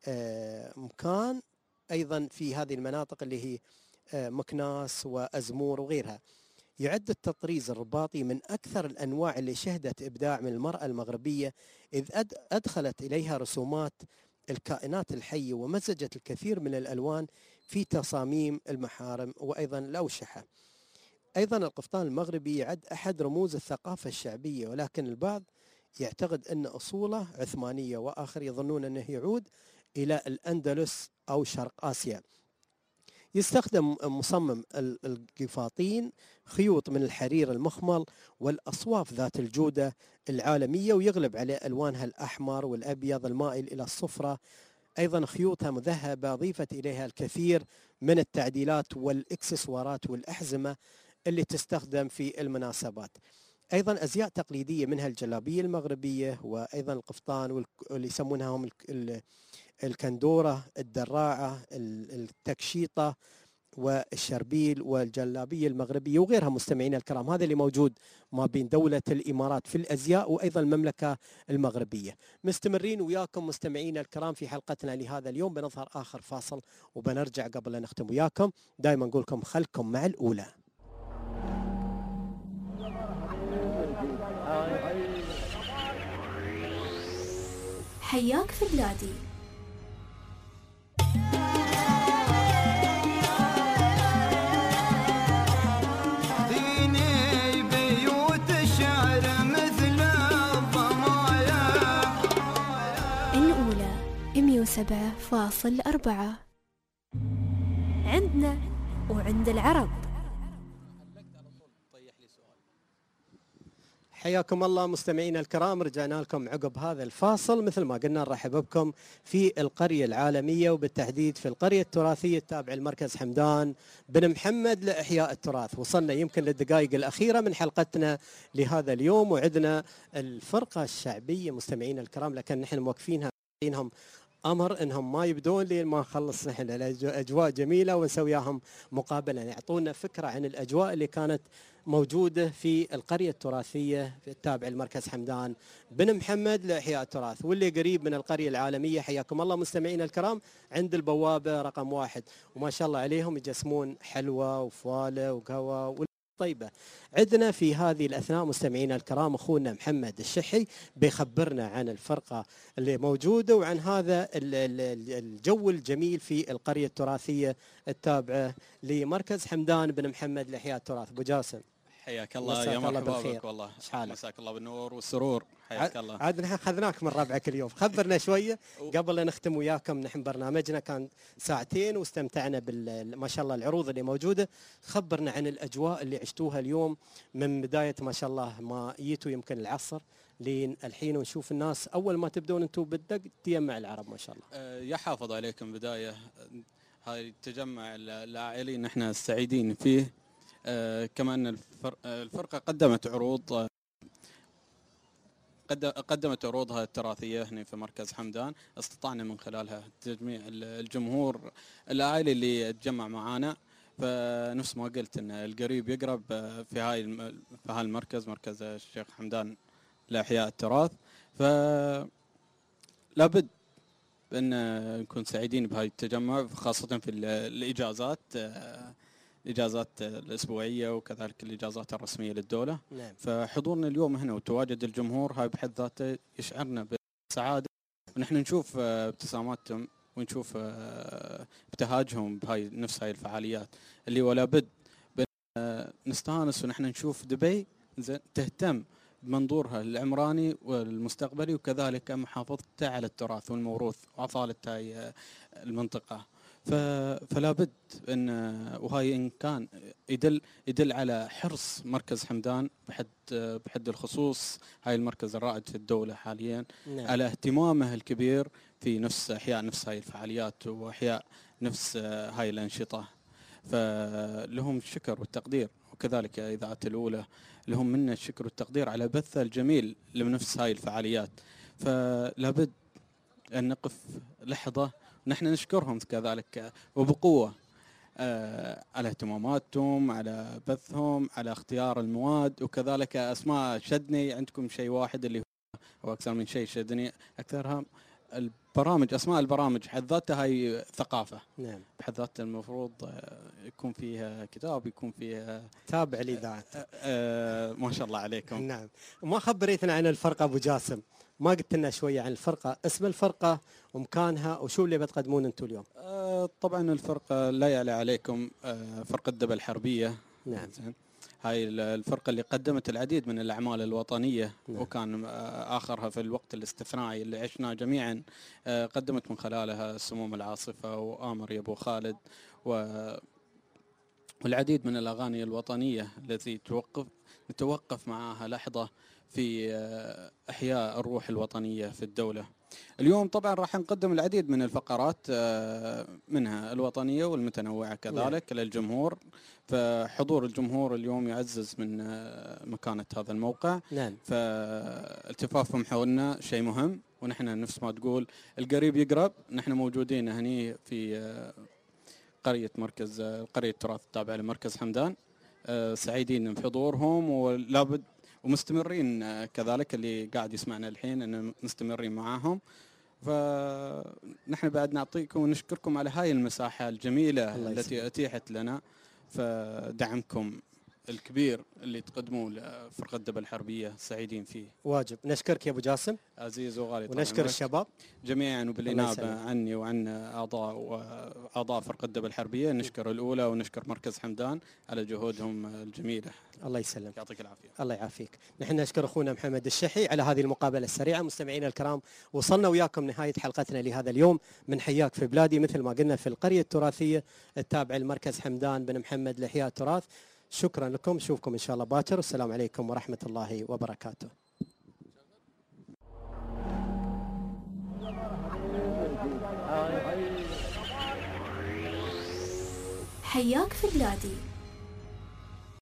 مكان، أيضا في هذه المناطق اللي هي مكناس وأزمور وغيرها. يعد التطريز الرباطي من أكثر الأنواع اللي شهدت إبداع من المرأة المغربية، إذ أدخلت إليها رسومات الكائنات الحية ومزجت الكثير من الألوان في تصاميم المحارم وأيضا الأوشحة. أيضا القفطان المغربي يعد أحد رموز الثقافة الشعبية، ولكن البعض يعتقد أن أصوله عثمانية، وآخر يظنون أنه يعود إلى الأندلس أو شرق آسيا. يستخدم مصمم القفاطين خيوط من الحرير المخمل والأصواف ذات الجودة العالمية، ويغلب على ألوانها الأحمر والأبيض المائل إلى الصفرة. أيضا خيوطها مذهبة أضيفت إليها الكثير من التعديلات والإكسسوارات والأحزمة اللي تستخدم في المناسبات. أيضا أزياء تقليدية منها الجلابية المغربية، وأيضا القفطان واللي يسمونها هم الكندورة، الدراعة، التكشيطة والشربيل والجلابية المغربية وغيرها. مستمعينا الكرام هذا اللي موجود ما بين دولة الإمارات في الأزياء وأيضا المملكة المغربية. مستمرين وياكم مستمعينا الكرام في حلقتنا لهذا اليوم. بنظهر آخر فاصل وبنرجع قبل أن نختم وياكم. دائما نقول لكم خلكم مع الأولى. حياك في بلادي. ديني بيوت الشعر مثل الضمايا. الأولى 107.4 عندنا وعند العرب. حياكم الله مستمعينا الكرام، رجعنا لكم عقب هذا الفاصل. مثل ما قلنا نرحب بكم في القرية العالمية، وبالتحديد في القرية التراثية التابعة لمركز حمدان بن محمد لإحياء التراث. وصلنا يمكن للدقائق الأخيرة من حلقتنا لهذا اليوم، وعندنا الفرقة الشعبية مستمعينا الكرام، لكن نحن موقفينها عطينهم أمر إنهم ما يبدون لين ما نخلص نحن الأجواء جميلة ونسوياهم مقابلة، يعطونا فكرة عن الأجواء اللي كانت موجودة في القرية التراثية التابعة لمركز حمدان بن محمد لإحياء التراث، واللي قريب من القرية العالمية. حياكم الله مستمعينا الكرام عند البوابة رقم 1، وما شاء الله عليهم يجسمون حلوى وفوالة وقهوة طيبة. عندنا في هذه الأثناء مستمعينا الكرام أخونا محمد الشحي بيخبرنا عن الفرقة اللي موجودة وعن هذا الجو الجميل في القرية التراثية التابعة لمركز حمدان بن محمد لإحياء التراث. أبو جاسم حياك الله يا مرحبا بك، والله مساك الله بالنور والسرور. حياك الله. عاد نحن اخذناك من ربعك اليوم، خبرنا شويه قبل لا نختم وياكم. نحن برنامجنا كان ساعتين واستمتعنا ما شاء الله العروض اللي موجوده. خبرنا عن الاجواء اللي عشتوها اليوم من بدايه ما شاء الله ما جيتوا يمكن العصر لين الحين، ونشوف الناس اول ما تبدون انتم بالدق تجمع العرب ما شاء الله. يحافظ عليكم بدايه هاي التجمع العائلي نحن سعيدين فيه. كمان الفرقة قدمت عروضها التراثية هنا في مركز حمدان، استطعنا من خلالها تجميع الجمهور العائلي اللي يتجمع معانا. فنفس ما قلت ان القريب يقرب في هاي المركز، مركز الشيخ حمدان لإحياء التراث. فلابد ان نكون سعيدين بهاي التجمع، خاصة في الإجازات الأسبوعية وكذلك الإجازات الرسمية للدولة. نعم. فحضورنا اليوم هنا وتواجد الجمهور هاي بحد ذاته يشعرنا بالسعادة، ونحن نشوف ابتساماتهم ونشوف ابتهاجهم بهاي نفس هاي الفعاليات اللي ولا بد نستانس ونحن نشوف دبي تهتم بمنظورها العمراني والمستقبلي، وكذلك محافظتها على التراث والموروث وأصالة هاي المنطقة. فلا بد ان وهاي ان كان يدل على حرص مركز حمدان بحد الخصوص هاي المركز الرائد في الدولة حاليا. نعم. على اهتمامه الكبير في احياء نفس هاي الفعاليات واحياء نفس هاي الانشطة. فلهم الشكر والتقدير، وكذلك اذاعة الاولى لهم منا الشكر والتقدير على بث الجميل لنفس هاي الفعاليات. فلا بد ان نقف لحظة نحن نشكرهم كذلك وبقوة على اهتماماتهم، على بثهم، على اختيار المواد، وكذلك أسماء شدني عندكم شيء واحد اللي هو أكثر من شيء شدني أكثرها البرامج، أسماء البرامج بحد ذاتها هاي ثقافة. نعم. بحد ذاتها المفروض يكون فيها كتاب، يكون فيها تابع الإذاعة. ما شاء الله عليكم. نعم. وما خبريتنا عن الفرقة أبو جاسم، ما قلت لنا شوية عن الفرقة، اسم الفرقة ومكانها وشو اللي بتقدمون انتم اليوم؟ طبعا الفرقة لا يعلى عليكم، فرقة دبا الحربية. نعم. هاي الفرقة اللي قدمت العديد من الأعمال الوطنية. نعم. وكان آخرها في الوقت الاستثنائي اللي عشناه جميعا، قدمت من خلالها سموم العاصفة وآمر يا أبو خالد والعديد من الأغاني الوطنية التي نتوقف معها لحظة في إحياء الروح الوطنية في الدولة. اليوم طبعا راح نقدم العديد من الفقرات منها الوطنية والمتنوعة كذلك للجمهور. فحضور الجمهور اليوم يعزز من مكانة هذا الموقع. نعم. فالتفافهم حولنا شيء مهم، ونحن نفس ما تقول القريب يقرب. نحن موجودين هني في قرية التراث التابعة لمركز حمدان، سعيدين بحضورهم ولابد ومستمرين كذلك اللي قاعد يسمعنا الحين ان مستمرين معاهم. فنحن بعد نعطيكم ونشكركم على هاي المساحة الجميلة التي أتيحت لنا، فدعمكم الكبير اللي تقدموه لفرقة دبا الحربية سعيدين فيه. واجب نشكرك يا أبو جاسم عزيز وغالي، ونشكر الشباب جميعا وبالإنابة عني وعن أعضاء فرقة دبا الحربية. نشكر الأولى ونشكر مركز حمدان على جهودهم الجميلة. الله يسلمك. يعطيك العافية. الله يعافيك. نحن نشكر أخونا محمد الشحي على هذه المقابلة السريعة. مستمعينا الكرام، وصلنا وياكم نهاية حلقتنا لهذا اليوم من حياك في بلادي، مثل ما قلنا في القرية التراثية التابعة لمركز حمدان بن محمد لإحياء التراث. شكرا لكم، نشوفكم إن شاء الله باكر، والسلام عليكم ورحمة الله وبركاته. حياك في بلادي.